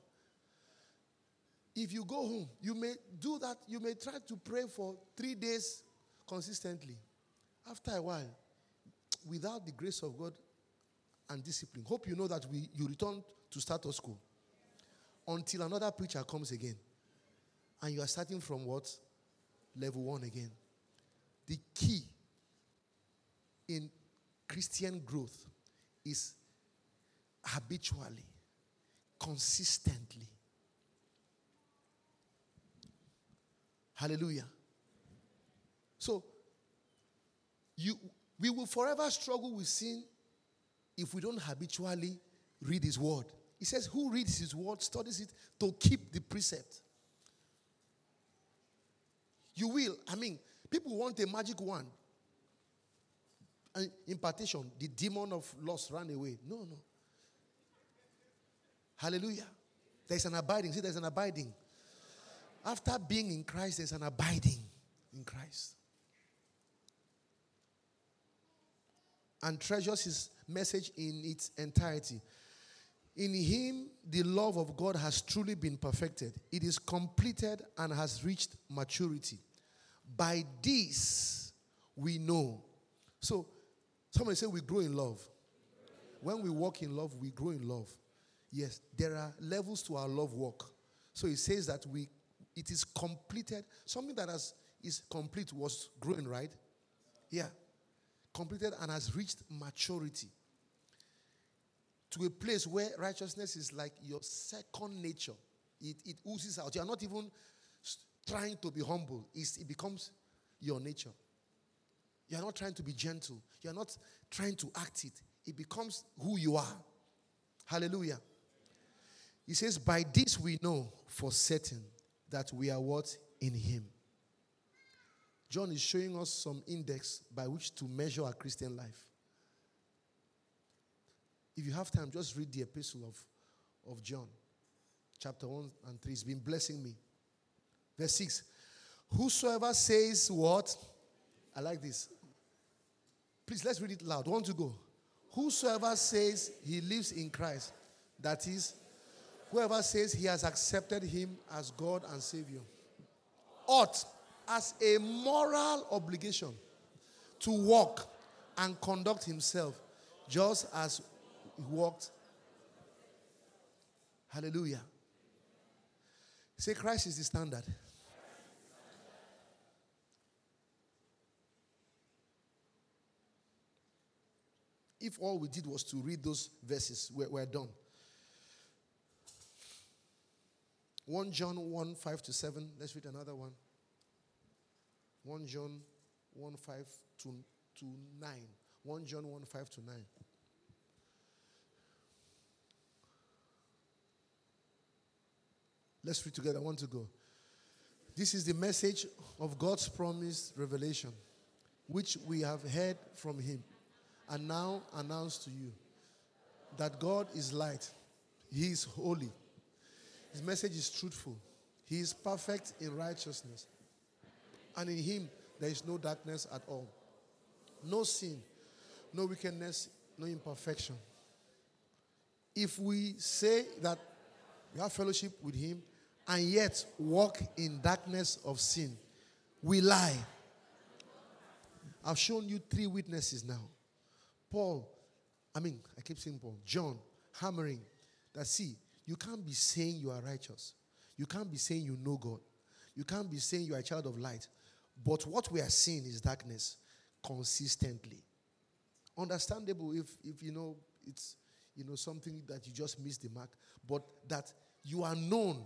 If you go home, you may do that, you may try to pray for three days consistently. After a while, without the grace of God and discipline, hope you know that we you return to status quo until another preacher comes again. And you are starting from what? Level one again. The key in Christian growth is habitually, consistently. Hallelujah. So, you, we will forever struggle with sin if we don't habitually read his word. He says, who reads his word, studies it to keep the precept. You will. I mean, people want a magic wand. An impartation, the demon of loss ran away. No, no. Hallelujah. There's an abiding. See, there's an abiding. After being in Christ, there's an abiding in Christ. And treasures his message in its entirety. In him, the love of God has truly been perfected. It is completed and has reached maturity. By this, we know. So, somebody say we grow in love. When we walk in love, we grow in love. Yes, there are levels to our love walk. So it says that we, it is completed. Something that has, is complete was growing, right? Yeah. Completed and has reached maturity. To a place where righteousness is like your second nature. It, it oozes out. You are not even trying to be humble. It's, it becomes your nature. You are not trying to be gentle. You are not trying to act it. It becomes who you are. Hallelujah. He says, by this we know for certain that we are what? In him. John is showing us some index by which to measure our Christian life. If you have time, just read the epistle of, of John. Chapter one and three. It's been blessing me. Verse six. Whosoever says what? I like this. Please, let's read it loud. One to go. Whosoever says he lives in Christ, that is, whoever says he has accepted him as God and Savior, ought, as a moral obligation, to walk and conduct himself just as he walked. Hallelujah. Say, Christ is the standard. If all we did was to read those verses, we're, we're done. First John one, five to seven. Let's read another one. First John one, five to, to nine. First John one, five to nine. Let's read together. I want to go. This is the message of God's promised revelation, which we have heard from him and now announce to you, that God is light. He is holy. His message is truthful. He is perfect in righteousness. And in him there is no darkness at all. No sin, no wickedness, no imperfection. If we say that we have fellowship with him and yet walk in darkness of sin, we lie I've shown you three witnesses now. Paul, I mean, I keep saying Paul, John, hammering that, see, you can't be saying you are righteous. You can't be saying you know God. You can't be saying you are a child of light. But what we are seeing is darkness consistently. Understandable if, if you know, it's, you know, something that you just missed the mark. But that you are known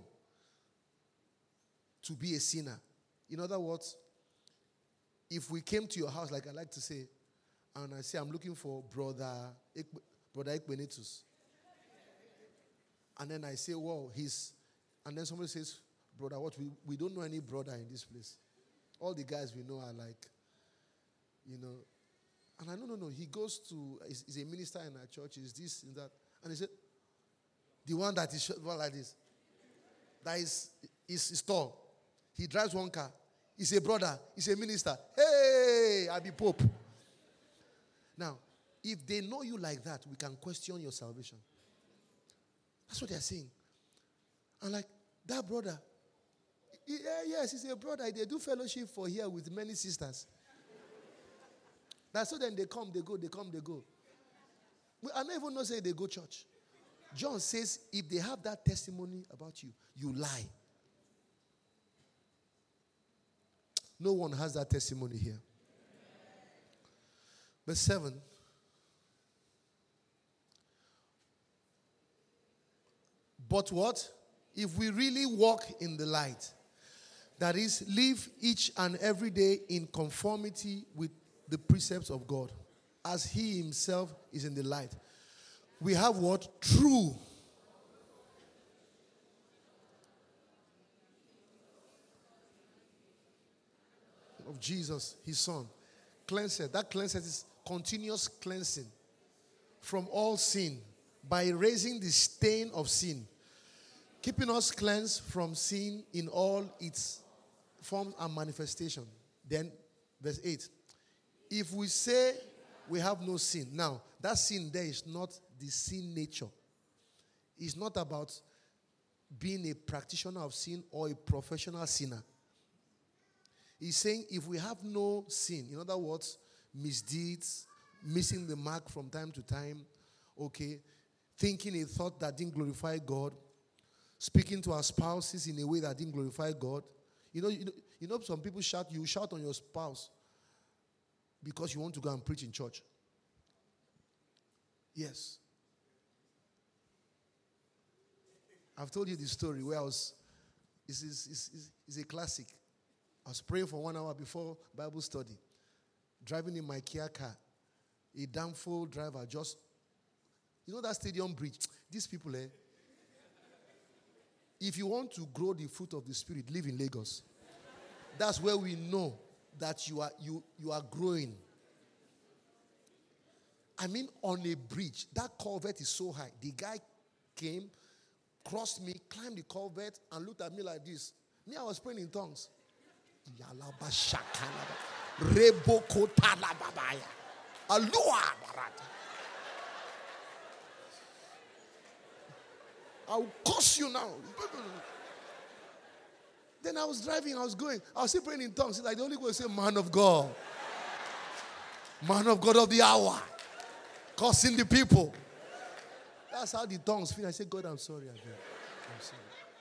to be a sinner. In other words, if we came to your house, like I like to say, and I say, I'm looking for brother, brother Ekbenetus. And then I say, well, he's, and then somebody says, brother, what? We, we don't know any brother in this place. All the guys we know are like, you know. And I no, no, no. He goes to, he's, he's a minister in our church, is this, is that. And he said, the one that is short like this, that is, is, is tall. He drives one car. He's a brother. He's a minister. Hey, I be Pope. Now, if they know you like that, we can question your salvation. That's what they're saying. And like, that brother, yeah, yes, he's a brother. They do fellowship for here with many sisters. That's so then they come, they go, they come, they go. I don't even know say they go church. John says if they have that testimony about you, you lie. No one has that testimony here. Verse seven. But what? If we really walk in the light, that is, live each and every day in conformity with the precepts of God, as he himself is in the light. We have what? True. Of Jesus, his son. Cleansed. That cleansed is continuous cleansing from all sin by erasing the stain of sin, keeping us cleansed from sin in all its forms and manifestation. Then, verse eight. If we say we have no sin, now, that sin there is not the sin nature. It's not about being a practitioner of sin or a professional sinner. He's saying if we have no sin, in other words, misdeeds, missing the mark from time to time, okay, thinking a thought that didn't glorify God, speaking to our spouses in a way that didn't glorify God. You know, you know, you know some people shout, you shout on your spouse because you want to go and preach in church. Yes. I've told you this story where I was, it's, it's, it's, it's a classic. I was praying for one hour before Bible study, driving in my Kia car. A damn full driver just, you know that stadium bridge? These people, eh? If you want to grow the fruit of the Spirit, live in Lagos. That's where we know that you are you you are growing. I mean, on a bridge, that culvert is so high. The guy came, crossed me, climbed the culvert, and looked at me like this. Me, I was praying in tongues. I'll curse you now. Then I was driving, I was going. I was still praying in tongues. It's like the Holy Ghost say, man of God. Man of God of the hour. Cursing the people. That's how the tongues feel. I say, God, I'm sorry. I'm sorry.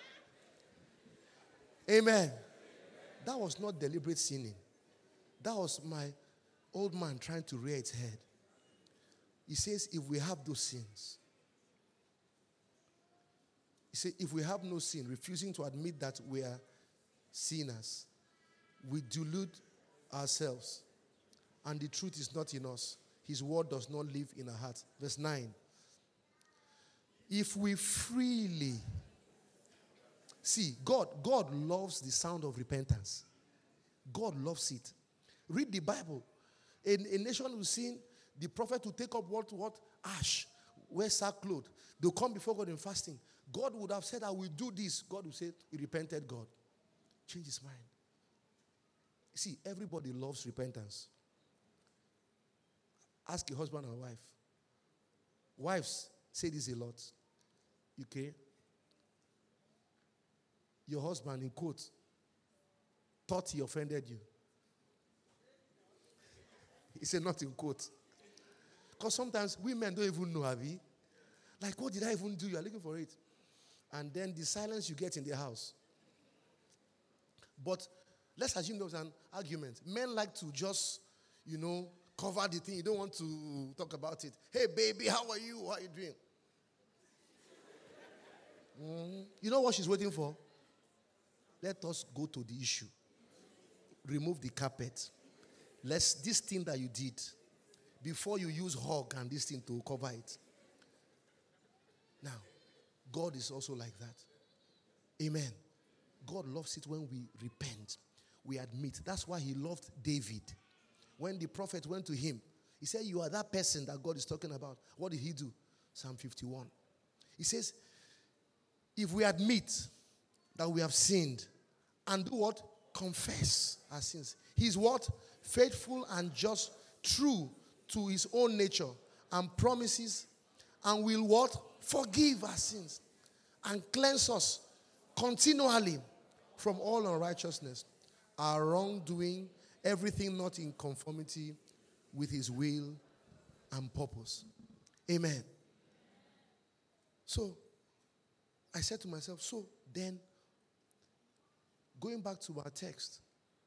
Amen. That was not deliberate sinning. That was my old man trying to rear its head. He says, if we have those sins, he said, if we have no sin, refusing to admit that we are sinners, we delude ourselves, and the truth is not in us. His word does not live in our hearts. Verse nine. If we freely see, God, God loves the sound of repentance. God loves it. Read the Bible. A, a nation will sin, the prophet will take up what? What? Ash. Wear sackcloth. They'll come before God in fasting. God would have said, I will do this. God will say, he repented God. Change his mind. See, everybody loves repentance. Ask your husband and wife. Wives say this a lot. Okay? Your husband, in quotes, thought he offended you. He said, not in quote. Because sometimes women don't even know, Abby. Like, what did I even do? You are looking for it. And then the silence you get in the house. But let's assume there was an argument. Men like to just, you know, cover the thing. You don't want to talk about it. Hey, baby, how are you? What are you doing? Mm. You know what she's waiting for? Let us go to the issue. Remove the carpet. Let's, this thing that you did, before you use hug and this thing to cover it. Now, God is also like that. Amen. God loves it when we repent. We admit. That's why he loved David. When the prophet went to him, he said, you are that person that God is talking about. What did he do? Psalm fifty-one. He says, if we admit that we have sinned and do what? Confess our sins. He's what? Faithful and just, true to his own nature and promises, and will what? Forgive our sins and cleanse us continually from all unrighteousness, our wrongdoing, everything not in conformity with his will and purpose. Amen. So, I said to myself, so then, going back to our text,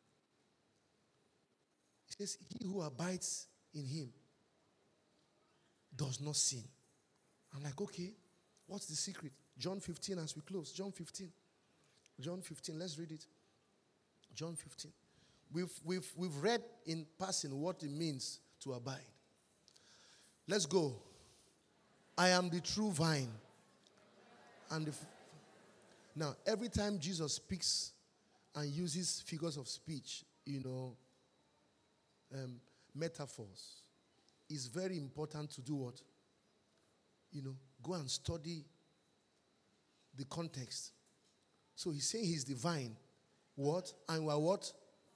it says, he who abides in him does not sin. I'm like, okay, what's the secret? John fifteen as we close. John fifteen. John fifteen, let's read it. John fifteen. We've, we've, we've read in passing what it means to abide. Let's go. I am the true vine. And the f- now, every time Jesus speaks and uses figures of speech, you know, um, metaphors, it's very important to do what? You know, go and study the context. So he's saying he's the vine. What? And we are what?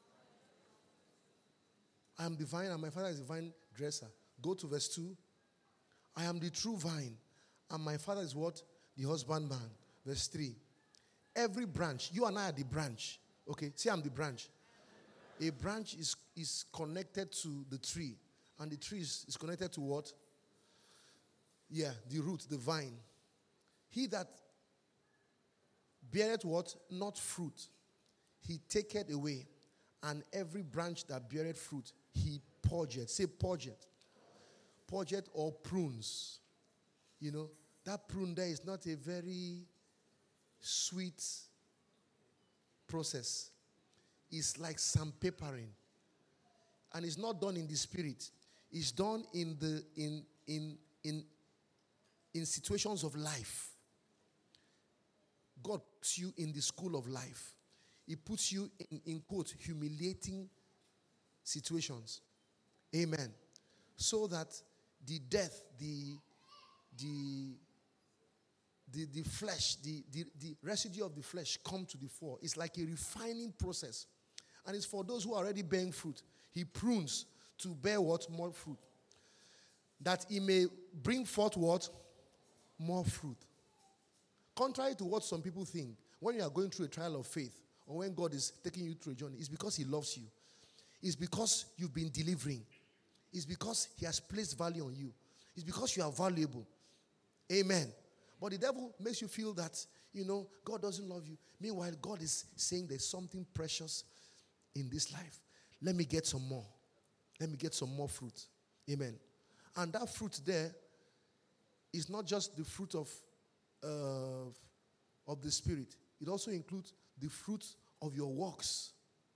I am the vine and my father is the vine dresser. Go to verse two. I am the true vine and my father is what? The husbandman. Verse three. Every branch, you and I are the branch. Okay, say I'm the branch. A branch is, is connected to the tree. And the tree is, is connected to what? Yeah, the root, the vine. He that beareth what? Not fruit. He taketh away. And every branch that beareth fruit, he purgeth. Say purgeth. Purgeth or prunes. You know, that prune there is not a very sweet process. It's like sandpapering. And it's not done in the spirit. It's done in the in in in in situations of life. God puts you in the school of life. He puts you in, in quote, humiliating situations. Amen. So that the death, the the the, the flesh, the, the, the residue of the flesh come to the fore. It's like a refining process. And it's for those who are already bearing fruit. He prunes to bear what? More fruit. That he may bring forth what? More fruit. Contrary to what some people think, when you are going through a trial of faith, or when God is taking you through a journey, it's because he loves you. It's because you've been delivering. It's because he has placed value on you. It's because you are valuable. Amen. But the devil makes you feel that, you know, God doesn't love you. Meanwhile, God is saying there's something precious in this life. Let me get some more. Let me get some more fruit. Amen. And that fruit there is not just the fruit of, uh, of the Spirit. It also includes the fruit of your works.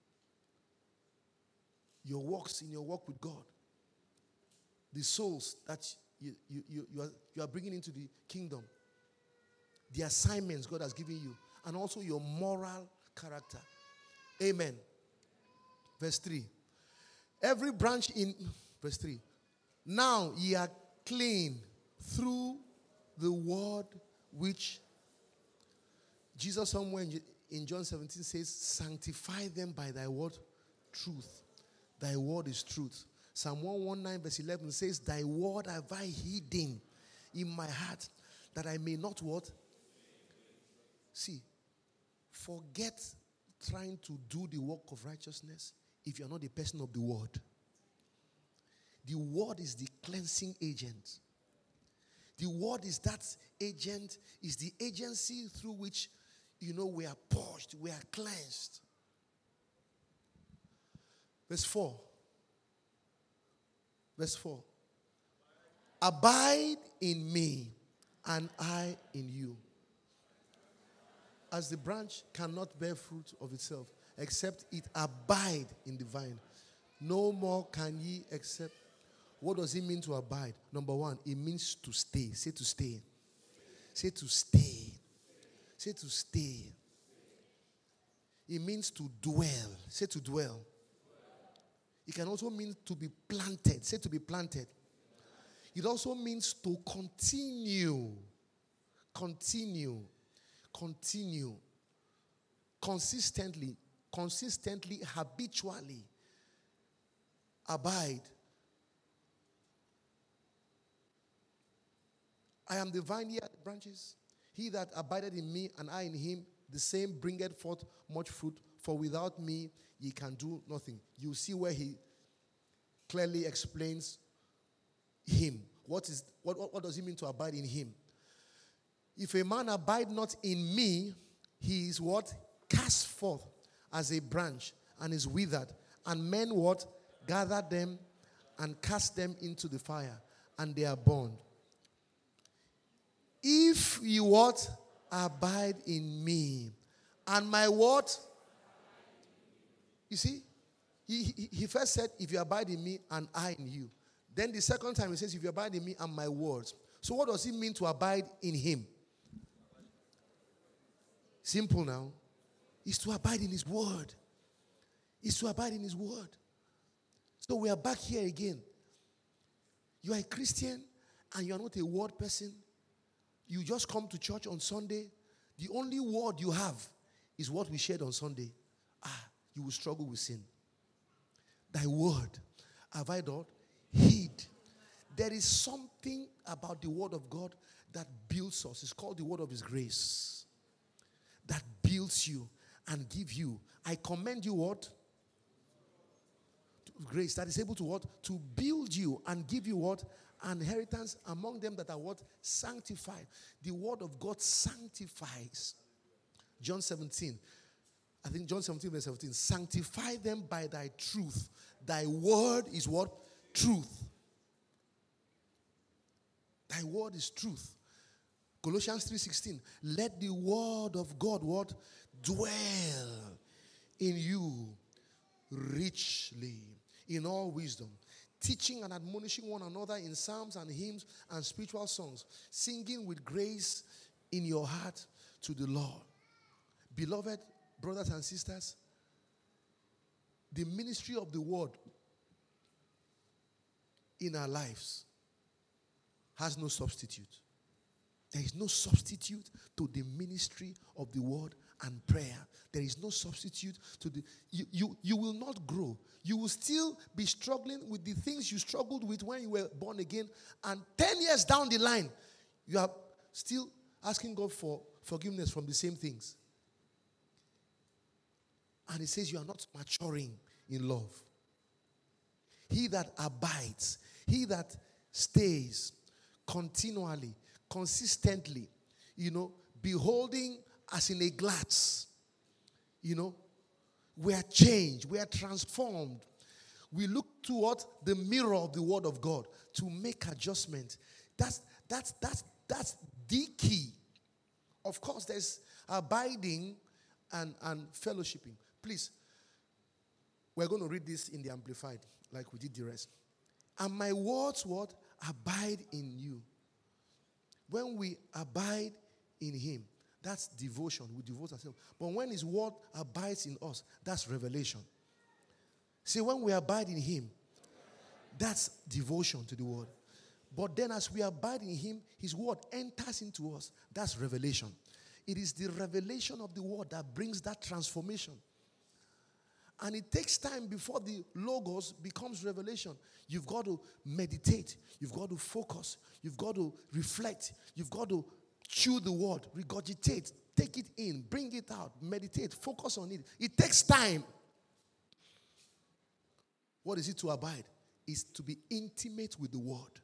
Your works in your walk with God. The souls that you, you, you, you, are, you are bringing into the kingdom. The assignments God has given you. And also your moral character. Amen. Verse three. Every branch in... Verse three. Now ye are clean through the word which Jesus somewhere in, in John seventeen says, sanctify them by thy word, truth. Thy word is truth. Psalm one nineteen verse eleven says, thy word have I hidden in my heart, that I may not what? See, forget trying to do the work of righteousness if you are not a person of the word. The word is the cleansing agent. The word is that agent, is the agency through which, you know, we are purged, we are cleansed. Verse four. Verse four. Abide in me, and I in you. As the branch cannot bear fruit of itself, except it abide in the vine, no more can ye except. What does it mean to abide? Number one, it means to stay. Say to stay. Say to stay. Say to stay. It means to dwell. Say to dwell. It can also mean to be planted. Say to be planted. It also means to continue. Continue. Continue. Consistently. Consistently, habitually. Abide. I am the vine, ye are the branches. He that abideth in me, and I in him, the same bringeth forth much fruit. For without me, ye can do nothing. You see where he clearly explains him. What is what, what, what does it mean to abide in him? If a man abide not in me, he is what? Cast forth as a branch and is withered. And men what? Gather them and cast them into the fire, and they are burned. If you what? Abide in me. And my what? You see? He, he, he first said, if you abide in me and I in you. Then the second time he says, if you abide in me and my words. So what does it mean to abide in him? Simple now. It's to abide in his word. It's to abide in his word. So we are back here again. You are a Christian and you are not a word person. You just come to church on Sunday. The only word you have is what we shared on Sunday. Ah, you will struggle with sin. Thy word have I not hid. There is something about the word of God that builds us. It's called the word of his grace. That builds you and give you. I commend you what? Grace that is able to what? To build you and give you what? An inheritance among them that are what? Sanctified. The word of God sanctifies. John seventeen. I think John seventeen verse seventeen. Sanctify them by thy truth. Thy word is what? Truth. Thy word is truth. Colossians three sixteen. Let the word of God what? Dwell in you richly in all wisdom, teaching and admonishing one another in psalms and hymns and spiritual songs, singing with grace in your heart to the Lord. Beloved brothers and sisters, the ministry of the word in our lives has no substitute. There is no substitute to the ministry of the word and prayer. There is no substitute to the... You, you, you will not grow. You will still be struggling with the things you struggled with when you were born again. And ten years down the line, you are still asking God for forgiveness from the same things. And it says you are not maturing in love. He that abides, he that stays continually, consistently, you know, beholding as in a glass, you know, we are changed, we are transformed. We look toward the mirror of the word of God to make adjustment. That's that's that's that's the key. Of course, there's abiding and, and fellowshipping. Please, we're going to read this in the Amplified, like we did the rest. And my words, what? Abide in you. When we abide in him, that's devotion. We devote ourselves. But when his word abides in us, that's revelation. See, when we abide in him, that's devotion to the word. But then as we abide in him, his word enters into us. That's revelation. It is the revelation of the word that brings that transformation. And it takes time before the logos becomes revelation. You've got to meditate. You've got to focus. You've got to reflect. You've got to chew the word, regurgitate, take it in, bring it out, meditate, focus on it. It takes time. What is it to abide? is to be intimate with the word.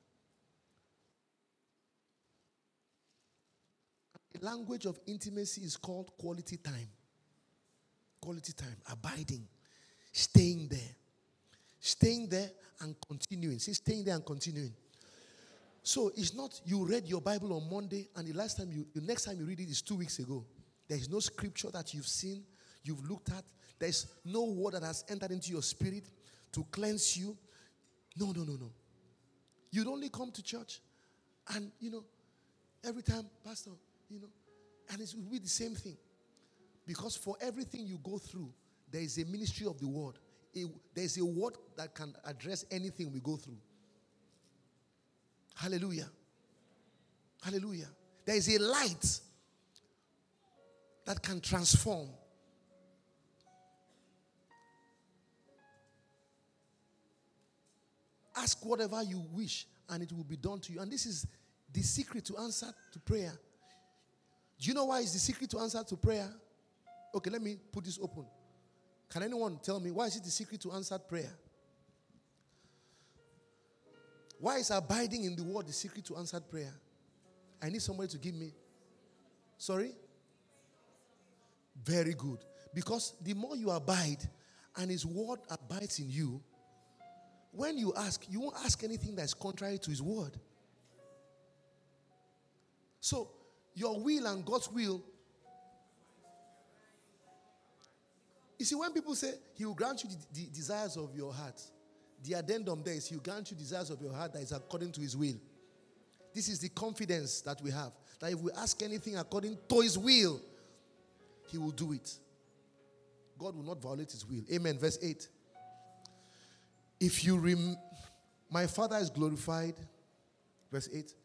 The language of intimacy is called quality time. Quality time, abiding, staying there. Staying there and continuing. See, staying there and continuing. So it's not you read your Bible on Monday and the last time you, the next time you read it is two weeks ago. There is no scripture that you've seen, you've looked at. There is no word that has entered into your spirit to cleanse you. No, no, no, no. You'd only come to church and, you know, every time, Pastor, you know, and it will be the same thing. Because for everything you go through, there is a ministry of the word. A, there is a word that can address anything we go through. Hallelujah. Hallelujah. There is a light that can transform. Ask whatever you wish and it will be done to you. And this is the secret to answer to prayer. Do you know why it's the secret to answer to prayer? Okay, let me put this open. Can anyone tell me why is it the secret to answered prayer? Why is abiding in the word the secret to answered prayer? I need somebody to give me. Sorry? Very good. Because the more you abide and his word abides in you, when you ask, you won't ask anything that's contrary to his word. So, your will and God's will. You see, when people say he will grant you the, the desires of your heart, the addendum there is he will grant you desires of your heart that is according to his will. This is the confidence that we have. That if we ask anything according to his will, he will do it. God will not violate his will. Amen. Verse eight. If you rem- my Father is glorified. Verse eight.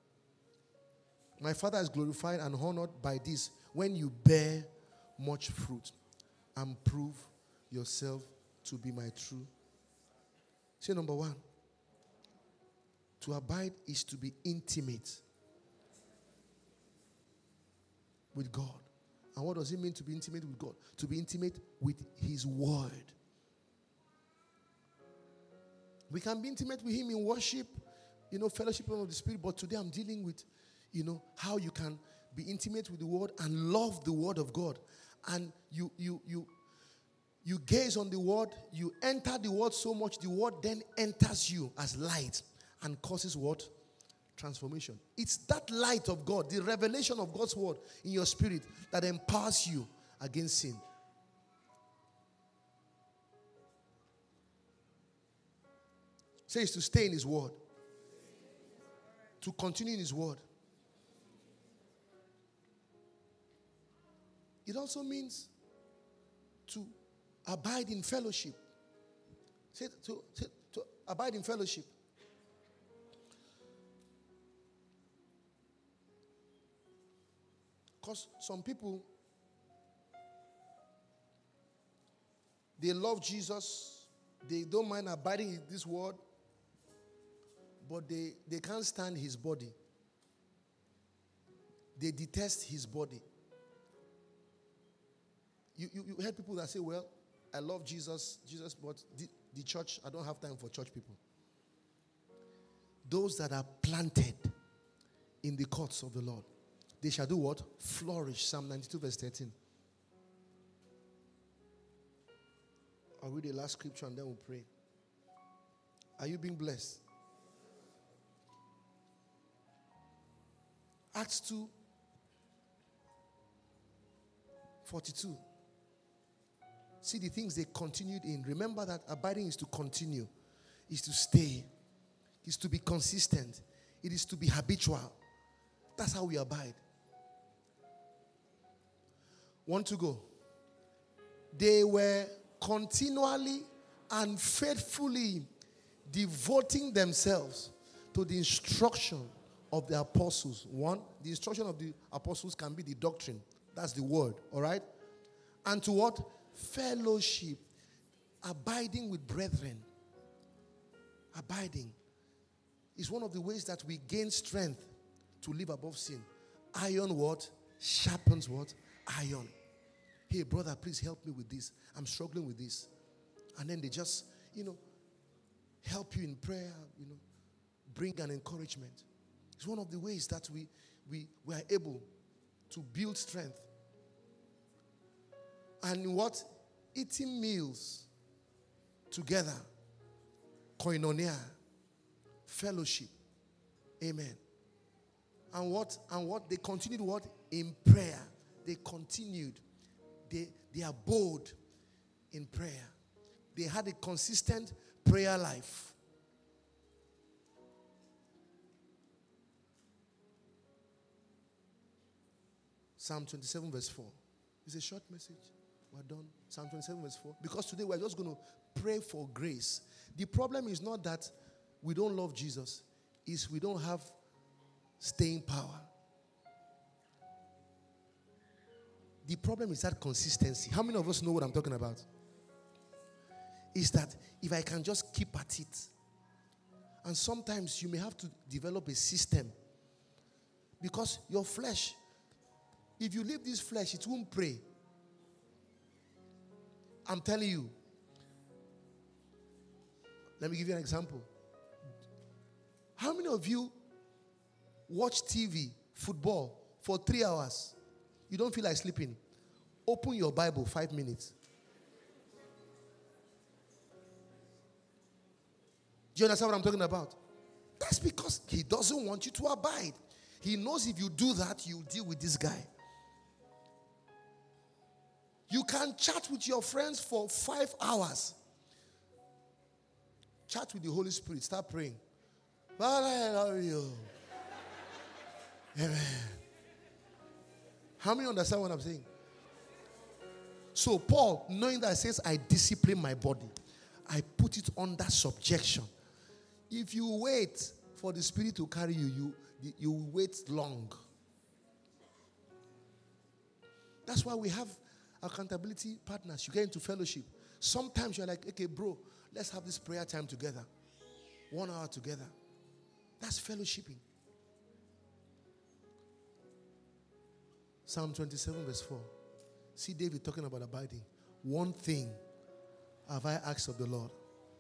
My Father is glorified and honored by this when you bear much fruit and prove yourself to be my true. Say number one. To abide is to be intimate with God. And what does it mean to be intimate with God? To be intimate with his word. We can be intimate with him in worship, you know, fellowship of the Spirit. But today I'm dealing with, you know, how you can be intimate with the word and love the word of God. And you, you, you, you gaze on the word, you enter the word so much, the word then enters you as light and causes what? Transformation. It's that light of God, the revelation of God's word in your spirit that empowers you against sin. Says to stay in his word. To continue in his word. It also means to abide in fellowship. Say to, to, to abide in fellowship. Because some people, they love Jesus. They don't mind abiding in this word. But they, they can't stand his body. They detest his body. You, you, you heard people that say, well, I love Jesus, Jesus, but the, the church, I don't have time for church people. Those that are planted in the courts of the Lord, they shall do what? Flourish. Psalm ninety-two verse thirteen. I'll read the last scripture and then we'll pray. Are you being blessed? Acts two forty-two. See the things they continued in. Remember that abiding is to continue, is to stay, is to be consistent, it is to be habitual. That's how we abide. Want to go? They were continually and faithfully devoting themselves to the instruction of the apostles. One, the instruction of the apostles can be the doctrine. That's the word, all right? And to what? Fellowship. Abiding with brethren. Abiding is one of the ways that we gain strength to live above sin. Iron what? Sharpens what? Iron. Hey, brother, please help me with this. I'm struggling with this. And then they just, you know, help you in prayer, you know, bring an encouragement. It's one of the ways that we, we, we are able to build strength. And what? Eating meals together, koinonia, fellowship. Amen. And what? And what? They continued what? In prayer. They continued. They, they abode in prayer. They had a consistent prayer life. Psalm twenty-seven verse four. It's a short message. We're done. Psalm twenty-seven verse four. Because today we're just going to pray for grace. The problem is not that we don't love Jesus. It's we don't have staying power. The problem is that consistency. How many of us know what I'm talking about? Is that if I can just keep at it. And sometimes you may have to develop a system. Because your flesh, if you leave this flesh, it won't pray. I'm telling you. Let me give you an example. How many of you watch T V, football, for three hours? You don't feel like sleeping. Open your Bible five minutes. Do you understand what I'm talking about? That's because he doesn't want you to abide. He knows if you do that, you'll deal with this guy. You can chat with your friends for five hours. Chat with the Holy Spirit. Start praying. Father, I love you. Amen. How many understand what I'm saying? So Paul, knowing that, says, I discipline my body. I put it under subjection. If you wait for the Spirit to carry you, you, you wait long. That's why we have accountability partners. You get into fellowship. Sometimes you're like, okay, bro, let's have this prayer time together. One hour together. That's fellowshipping. Psalm twenty-seven verse four. See David talking about abiding. One thing have I asked of the Lord.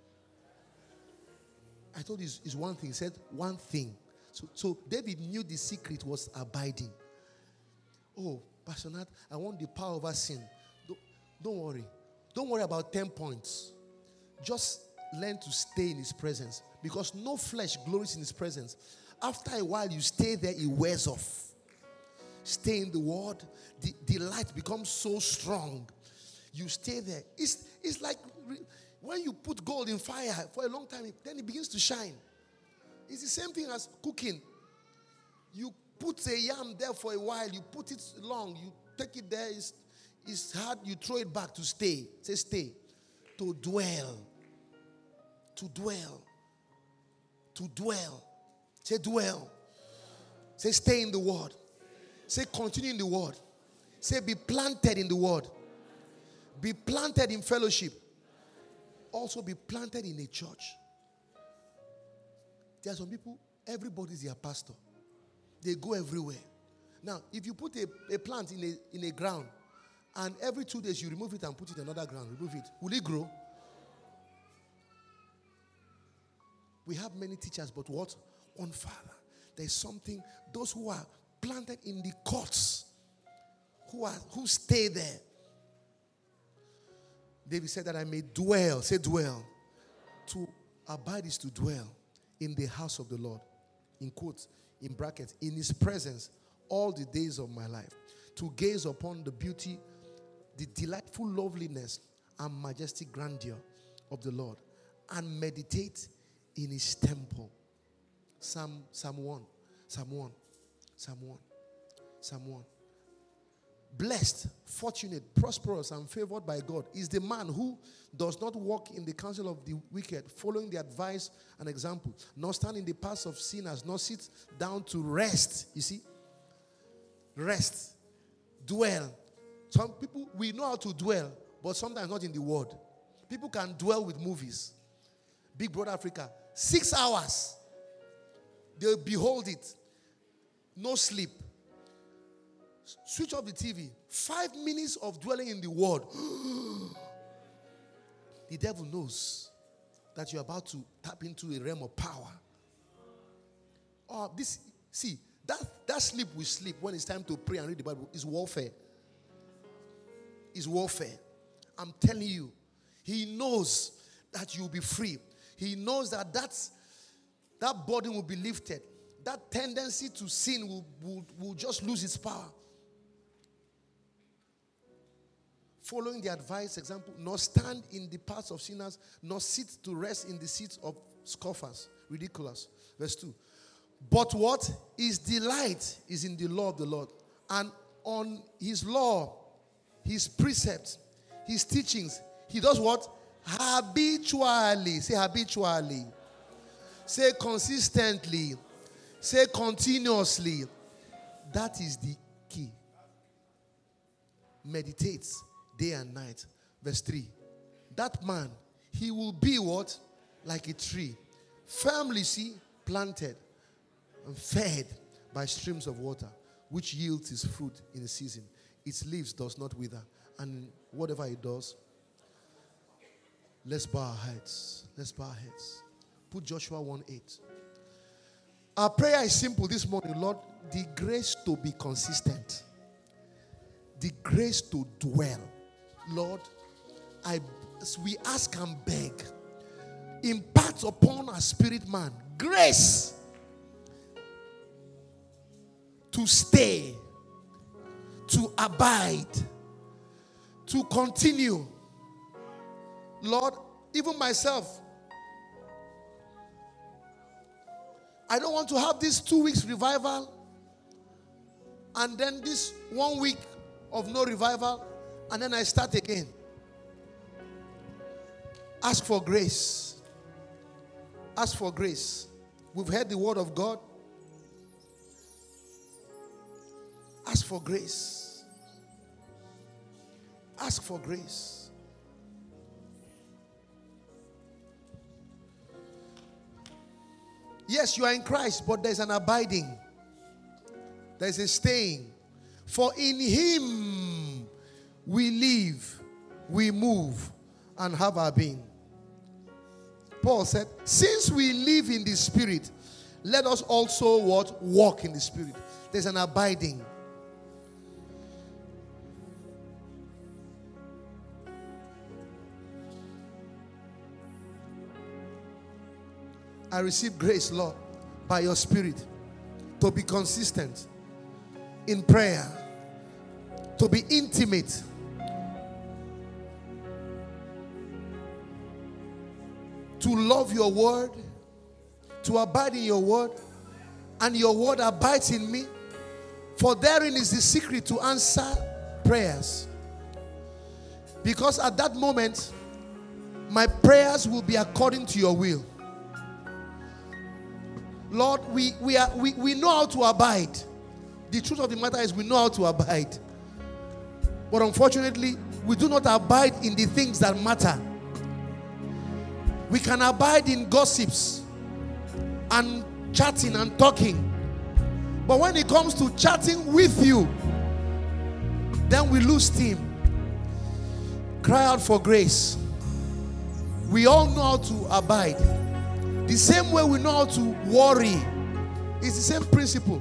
I told you it's, it's one thing. He said one thing. So, so David knew the secret was abiding. Oh, Pastor Nat, I want the power over sin. Don't, don't worry. Don't worry about ten points. Just learn to stay in his presence. Because no flesh glories in his presence. After a while, you stay there, it wears off. Stay in the word. The, the light becomes so strong. You stay there. It's, it's like when you put gold in fire for a long time, then it begins to shine. It's the same thing as cooking. You put a yam there for a while. You put it long. You take it there. It's, it's hard. You throw it back to stay. Say stay. To dwell. To dwell. To dwell. Say dwell. Say stay in the word. Say continue in the word. Say be planted in the word. Be planted in fellowship. Also be planted in a church. There are some people, everybody is their pastor. They go everywhere. Now, if you put a, a plant in a, in a ground, and every two days you remove it and put it in another ground, remove it, will it grow? We have many teachers, but what? One Father. There's something, those who are planted in the courts, who are who stay there. David said that I may dwell, say dwell. To abide is to dwell in the house of the Lord. In quotes, in brackets, in his presence all the days of my life. To gaze upon the beauty, the delightful loveliness and majestic grandeur of the Lord. And meditate in his temple. Psalm, Psalm one. Psalm one. Psalm one. Psalm one. Blessed, fortunate, prosperous, and favored by God is the man who does not walk in the counsel of the wicked, following the advice and example, nor stand in the paths of sinners, nor sit down to rest. You see? Rest. Dwell. Some people, we know how to dwell, but sometimes not in the word. People can dwell with movies. Big Brother Africa. Six hours. They'll behold it. No sleep. Switch off the T V. Five minutes of dwelling in the word. The devil knows that you're about to tap into a realm of power. Oh, this, see, that, that sleep we sleep when it's time to pray and read the Bible is warfare. Is warfare. I'm telling you, he knows that you'll be free. He knows that that's, that burden will be lifted. That tendency to sin will, will, will just lose its power. Following the advice, example, nor stand in the paths of sinners, nor sit to rest in the seats of scoffers. Ridiculous. Verse two. But what? His delight is in the law of the Lord. And on his law, his precepts, his teachings, he does what? Habitually. Say habitually. Say consistently. Say continuously. That is the key. Meditates day and night. Verse three. That man, he will be what? Like a tree. Firmly, see, planted and fed by streams of water, which yields its fruit in the season. Its leaves does not wither. And whatever it does, let's bow our heads. Let's bow our heads. Put Joshua one eight. Our prayer is simple this morning. Lord, the grace to be consistent. The grace to dwell. Lord, I, we ask and beg, impart upon our spirit man grace to stay, to abide, to continue. Lord, even myself, I don't want to have this two weeks revival and then this one week of no revival and then I start again. Ask for grace. Ask for grace. We've heard the word of God. Ask for grace. Ask for grace. Yes, you are in Christ, but there's an abiding. There's a staying. For in him we live, we move, and have our being. Paul said, since we live in the Spirit, let us also what? Walk in the Spirit. There's an abiding. I receive grace, Lord, by your Spirit to be consistent in prayer, to be intimate, to love your word, to abide in your word, and your word abides in me. For therein is the secret to answer prayers. Because at that moment, my prayers will be according to your will. Lord, we, we, are, we, we know how to abide. The truth of the matter is we know how to abide. But unfortunately, we do not abide in the things that matter. We can abide in gossips and chatting and talking. But when it comes to chatting with you, then we lose steam. Cry out for grace. We all know how to abide. The same way we know how to worry. It's the same principle.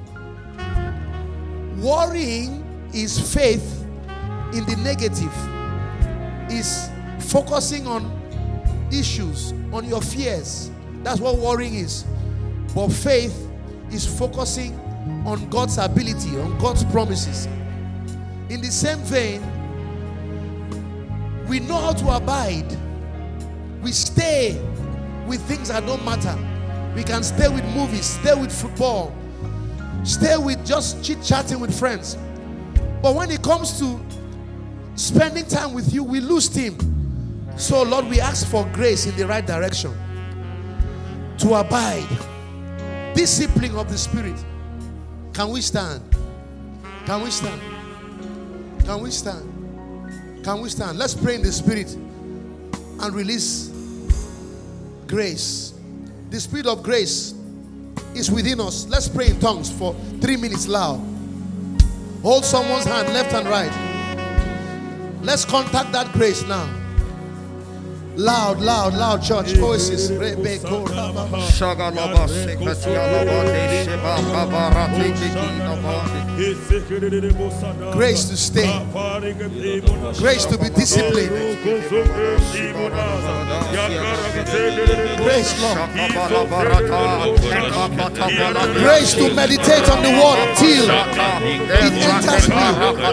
Worrying is faith in the negative. Is focusing on issues, on your fears. That's what worrying is. But faith is focusing on God's ability, on God's promises. In the same vein, we know how to abide. We stay with things that don't matter. We can stay with movies, stay with football, stay with just chit-chatting with friends. But when it comes to spending time with you, we lose steam. So Lord, we ask for grace in the right direction to abide. Discipline of the Spirit. Can we stand? Can we stand? Can we stand? Can we stand? Let's pray in the Spirit and release grace. The Spirit of grace is within us. Let's pray in tongues for three minutes loud. Hold someone's hand, left and right. Let's contact that grace now. Loud, loud, loud, church voices. Grace to stay. Grace to be disciplined. Grace, Lord. Grace to meditate on the word till it enters me.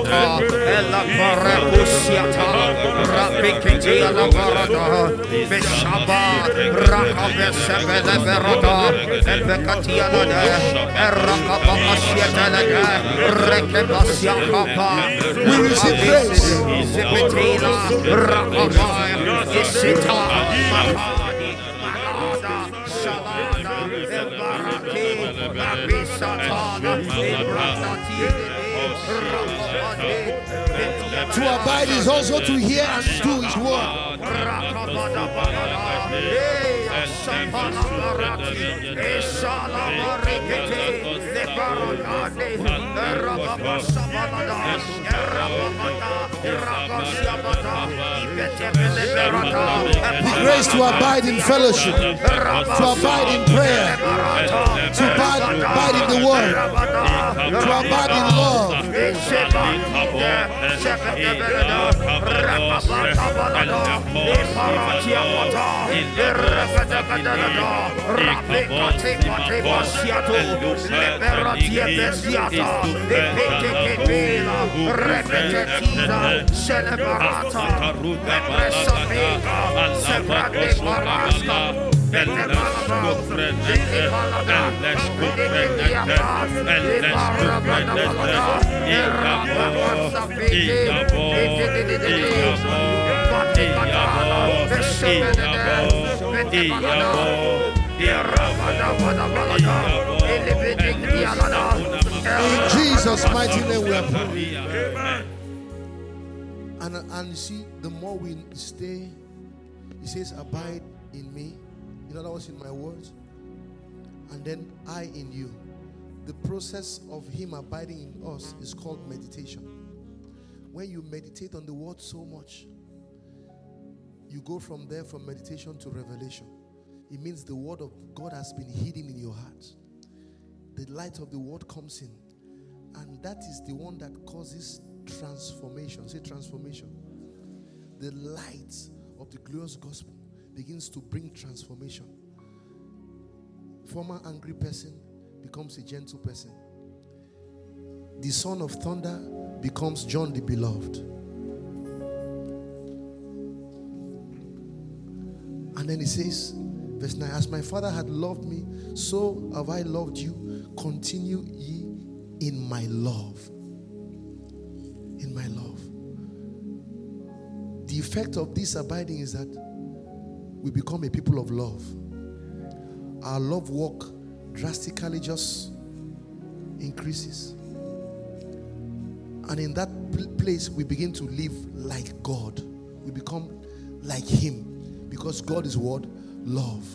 We receive grace. To abide is also to hear and do His word. The grace to abide in fellowship, to abide in prayer, to abide, abide in the word, to abide in love. In Jesus' mighty name we are praying. And, and you see, the more we stay, He says, abide in me. In other words, in my words. And then I in you. The process of Him abiding in us is called meditation. When you meditate on the word so much, you go from there, from meditation to revelation. It means the word of God has been hidden in your heart. The light of the word comes in. And that is the one that causes transformation. Say transformation. The light of the glorious gospel begins to bring transformation. Former angry person becomes a gentle person. The son of thunder becomes John the beloved. And then he says, verse nine, as my Father had loved me, so have I loved you. Continue ye in my love. In my love. The effect of this abiding is that we become a people of love. Our love walk drastically just increases. And in that place, we begin to live like God. We become like Him. Because God is what? Love.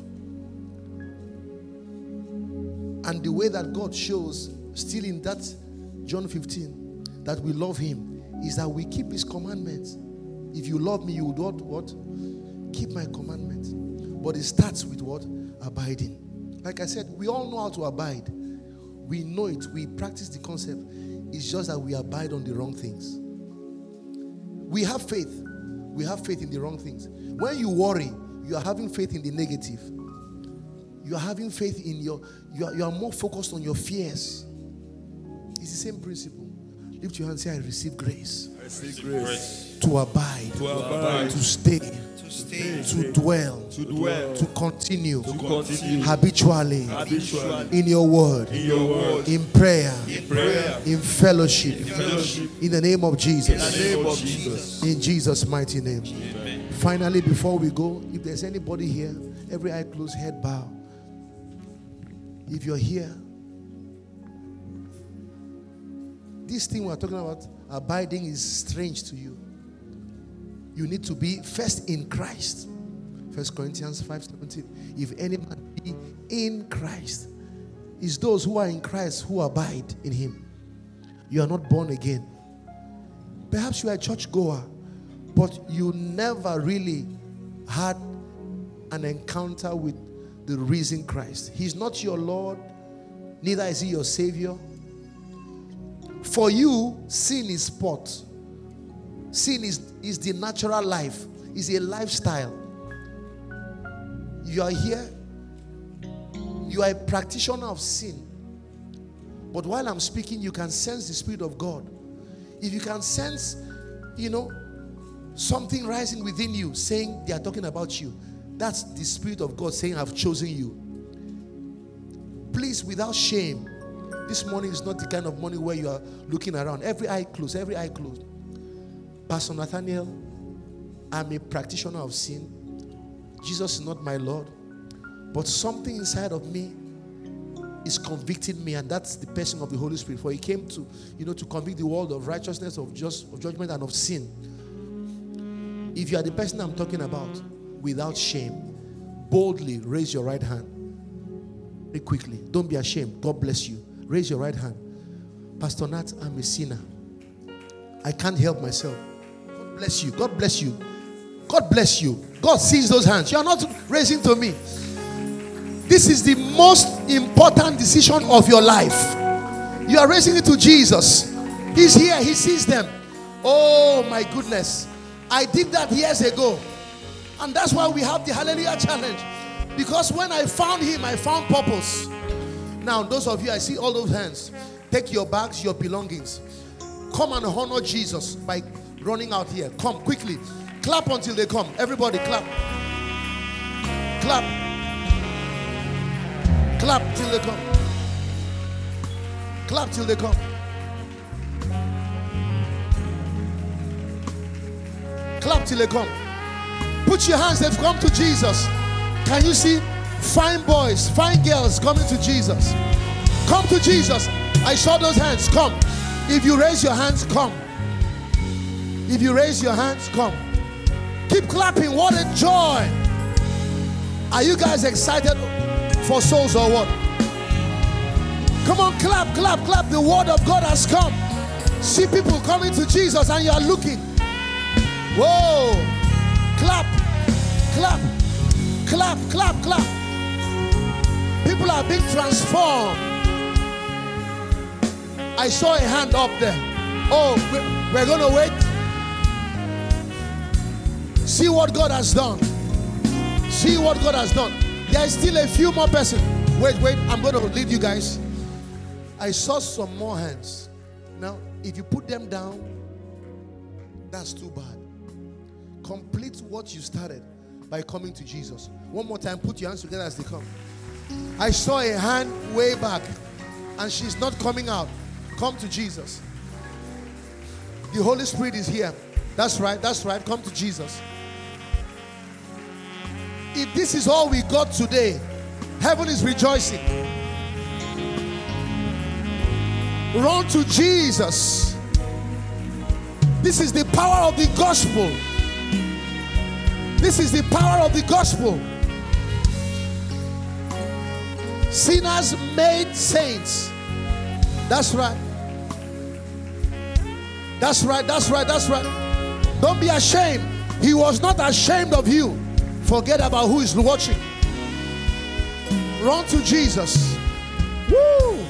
And the way that God shows, still in that John fifteen, that we love Him, is that we keep His commandments. If you love me, you would what? What? Keep my commandments. But it starts with what? Abiding. Like I said, we all know how to abide. We know it. We practice the concept. It's just that we abide on the wrong things. We have faith. We have faith in the wrong things. When you worry, you are having faith in the negative. You are having faith in your, you are, you are more focused on your fears. It's the same principle. Lift your hand and say, I receive grace. I receive grace. To abide. To abide. To stay. To stay. To dwell. To dwell. To continue. To continue. Habitually. Habitually. In your word. In your word. In prayer. In prayer. In fellowship. In fellowship. In the name of Jesus. In the name of Jesus. In Jesus' mighty name. Amen. Finally, before we go, if there's anybody here, every eye closed, head bow. If you're here, this thing we're talking about, abiding, is strange to you. You need to be first in Christ. First Corinthians five seventeen. If any man be in Christ, it's those who are in Christ who abide in Him. You are not born again. Perhaps you are a church goer, but you never really had an encounter with the risen Christ. He's not your Lord, neither is he your Savior. For you, sin is sport. Sin is, is the natural life, is a lifestyle. You are here, you are a practitioner of sin. But while I'm speaking, you can sense the Spirit of God. If you can sense, you know, something rising within you, saying they are talking about you, that's the Spirit of God saying, I've chosen you. Please, without shame, this morning is not the kind of morning where you are looking around. Every eye closed, every eye closed. Pastor Nathaniel, I'm a practitioner of sin. Jesus is not my Lord. But something inside of me is convicting me, and that's the person of the Holy Spirit. For he came to, you know, to convict the world of righteousness, of just of judgment, and of sin. If you are the person I'm talking about, without shame, boldly raise your right hand. Very quickly. Don't be ashamed. God bless you. Raise your right hand. Pastor Nat, I'm a sinner. I can't help myself. God bless you. God bless you. God bless you. God sees those hands. You are not raising to me. This is the most important decision of your life. You are raising it to Jesus. He's here. He sees them. Oh my goodness. I did that years ago. And that's why we have the Hallelujah Challenge. Because when I found him, I found purpose. Now, those of you, I see all those hands. Take your bags, your belongings. Come and honor Jesus by running out here. Come quickly. Clap until they come. Everybody clap. Clap. Clap till they come. Clap till they come. Clap till they come. Put your hands, they've come to Jesus. Can you see fine boys, fine girls coming to Jesus? Come to Jesus. I saw those hands. Come. If you raise your hands, come. If you raise your hands, come. Keep clapping. What a joy. Are you guys excited for souls or what? Come on, clap, clap, clap. The word of God has come. See people coming to Jesus and you are looking. Whoa. Clap, clap, clap, clap, clap. People are being transformed. I saw a hand up there. Oh, we're going to wait. See what God has done. See what God has done. There is still a few more persons. Wait, wait. I'm going to lead you guys. I saw some more hands. Now, if you put them down, that's too bad. Complete what you started by coming to Jesus. One more time, put your hands together as they come. I saw a hand way back, and she's not coming out. Come to Jesus. The Holy Spirit is here. That's right, that's right. Come to Jesus. If this is all we got today, heaven is rejoicing. Run to Jesus. This is the power of the gospel. This is the power of the gospel. Sinners made saints. That's right. That's right, that's right, that's right. Don't be ashamed. He was not ashamed of you. Forget about who is watching. Run to Jesus. Woo!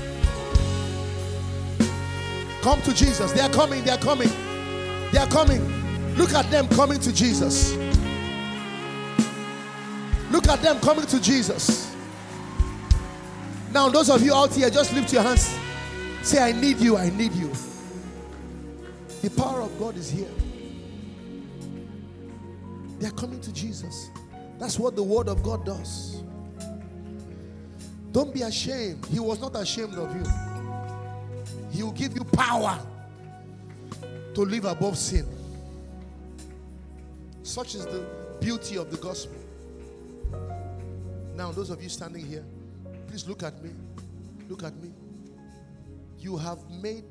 Come to Jesus. They are coming, they are coming. They are coming. Look at them coming to Jesus. Look at them coming to Jesus. Now, those of you out here, just lift your hands. Say, I need you, I need you. The power of God is here. They are coming to Jesus. That's what the word of God does. Don't be ashamed. He was not ashamed of you. He will give you power to live above sin. Such is the beauty of the gospel. Now, those of you standing here, please look at me. Look at me. You have made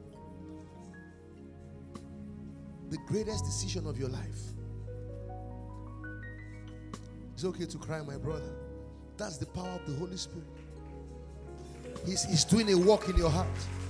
the greatest decision of your life. It's okay to cry, my brother. That's the power of the Holy Spirit. He's, he's doing a work in your heart.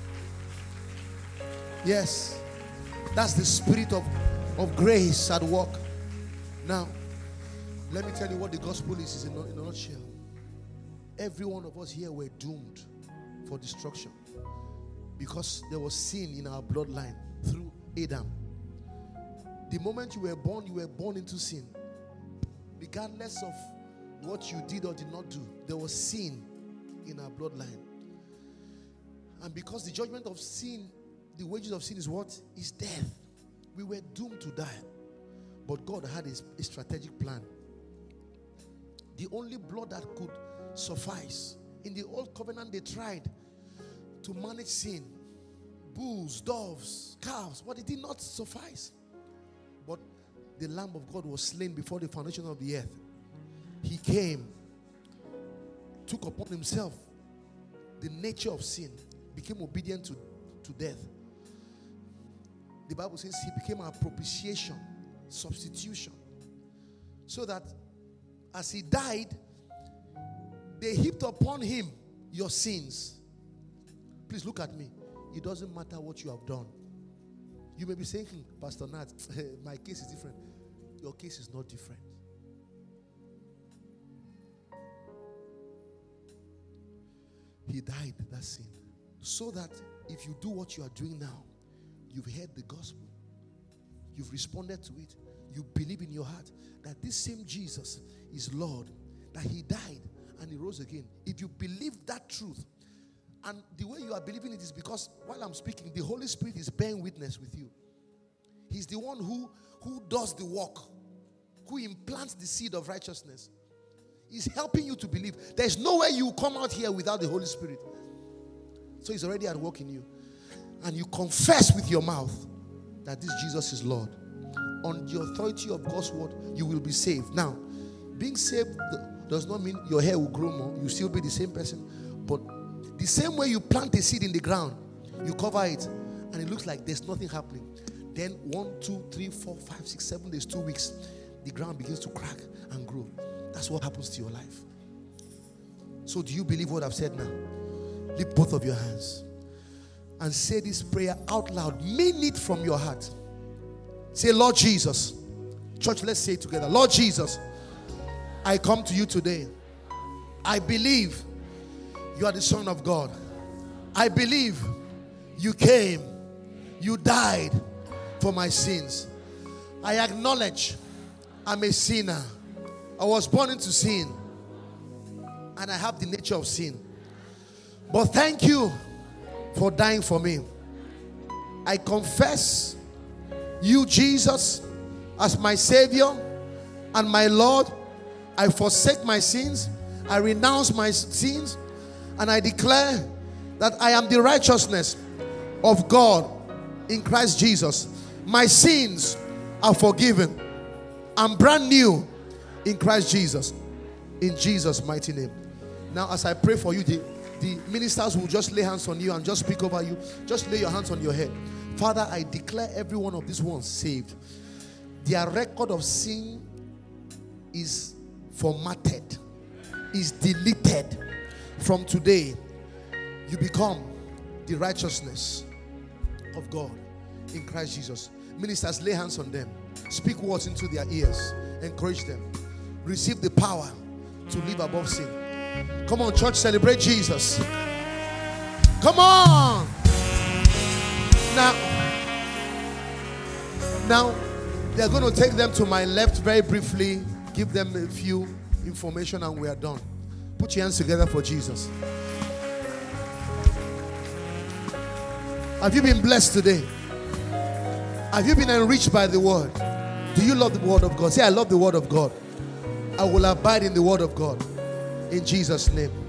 Yes. That's the spirit of, of grace at work. Now, Let me tell you what the gospel is, is in a, in a nutshell. Every one of us here were doomed for destruction because there was sin in our bloodline through Adam. The moment you were born, you were born into sin. Regardless of what you did or did not do, there was sin in our bloodline. And because the judgment of sin, the wages of sin is what? Is death. We were doomed to die. But God had a, a strategic plan. The only blood that could suffice. In the old covenant, they tried to manage sin. Bulls, doves, calves, but it did not suffice. But the Lamb of God was slain before the foundation of the earth. He came, took upon himself the nature of sin, became obedient to, to death. The Bible says he became our propitiation, substitution. So that as he died, they heaped upon him your sins. Please look at me. It doesn't matter what you have done. You may be saying, hmm, Pastor Nat, my case is different. Your case is not different. He died that sin. So that if you do what you are doing now, you've heard the gospel, you've responded to it, you believe in your heart that this same Jesus is Lord, that he died and he rose again. If you believe that truth, and the way you are believing it is because while I'm speaking, the Holy Spirit is bearing witness with you. He's the one who, who does the work, who implants the seed of righteousness. He's helping you to believe. There's no way you come out here without the Holy Spirit. So he's already at work in you. And you confess with your mouth that this Jesus is Lord. On the authority of God's word, you will be saved. Now, being saved does not mean your hair will grow more. You still be the same person. But the same way you plant a seed in the ground, you cover it, and it looks like there's nothing happening. Then one, two, three, four, five, six, seven days, two weeks, the ground begins to crack and grow. That's what happens to your life. So do you believe what I've said now? Lift both of your hands and say this prayer out loud. Mean it from your heart. Say, Lord Jesus. Church, let's say it together. Lord Jesus, I come to you today. I believe you are the Son of God. I believe you came. You died for my sins. I acknowledge I'm a sinner. I was born into sin. And I have the nature of sin. But thank you for dying for me. I confess you, Jesus, as my Savior and my Lord. I forsake my sins. I renounce my sins. And I declare that I am the righteousness of God in Christ Jesus. My sins are forgiven. I'm brand new in Christ Jesus. In Jesus' mighty name. Now as I pray for you, the, the ministers will just lay hands on you and just speak over you. Just lay your hands on your head. Father, I declare every one of these ones saved. Their record of sin is formatted, is deleted. From today, you become the righteousness of God in Christ Jesus. Ministers, lay hands on them. Speak words into their ears. Encourage them. Receive the power to live above sin. Come on, church, celebrate Jesus. Come on. Now, now they're going to take them to my left very briefly, give them a few information, and we are done. Put your hands together for Jesus. Have you been blessed today? Have you been enriched by the word? Do you love the word of God? Say, I love the word of God. I will abide in the word of God. In Jesus' name.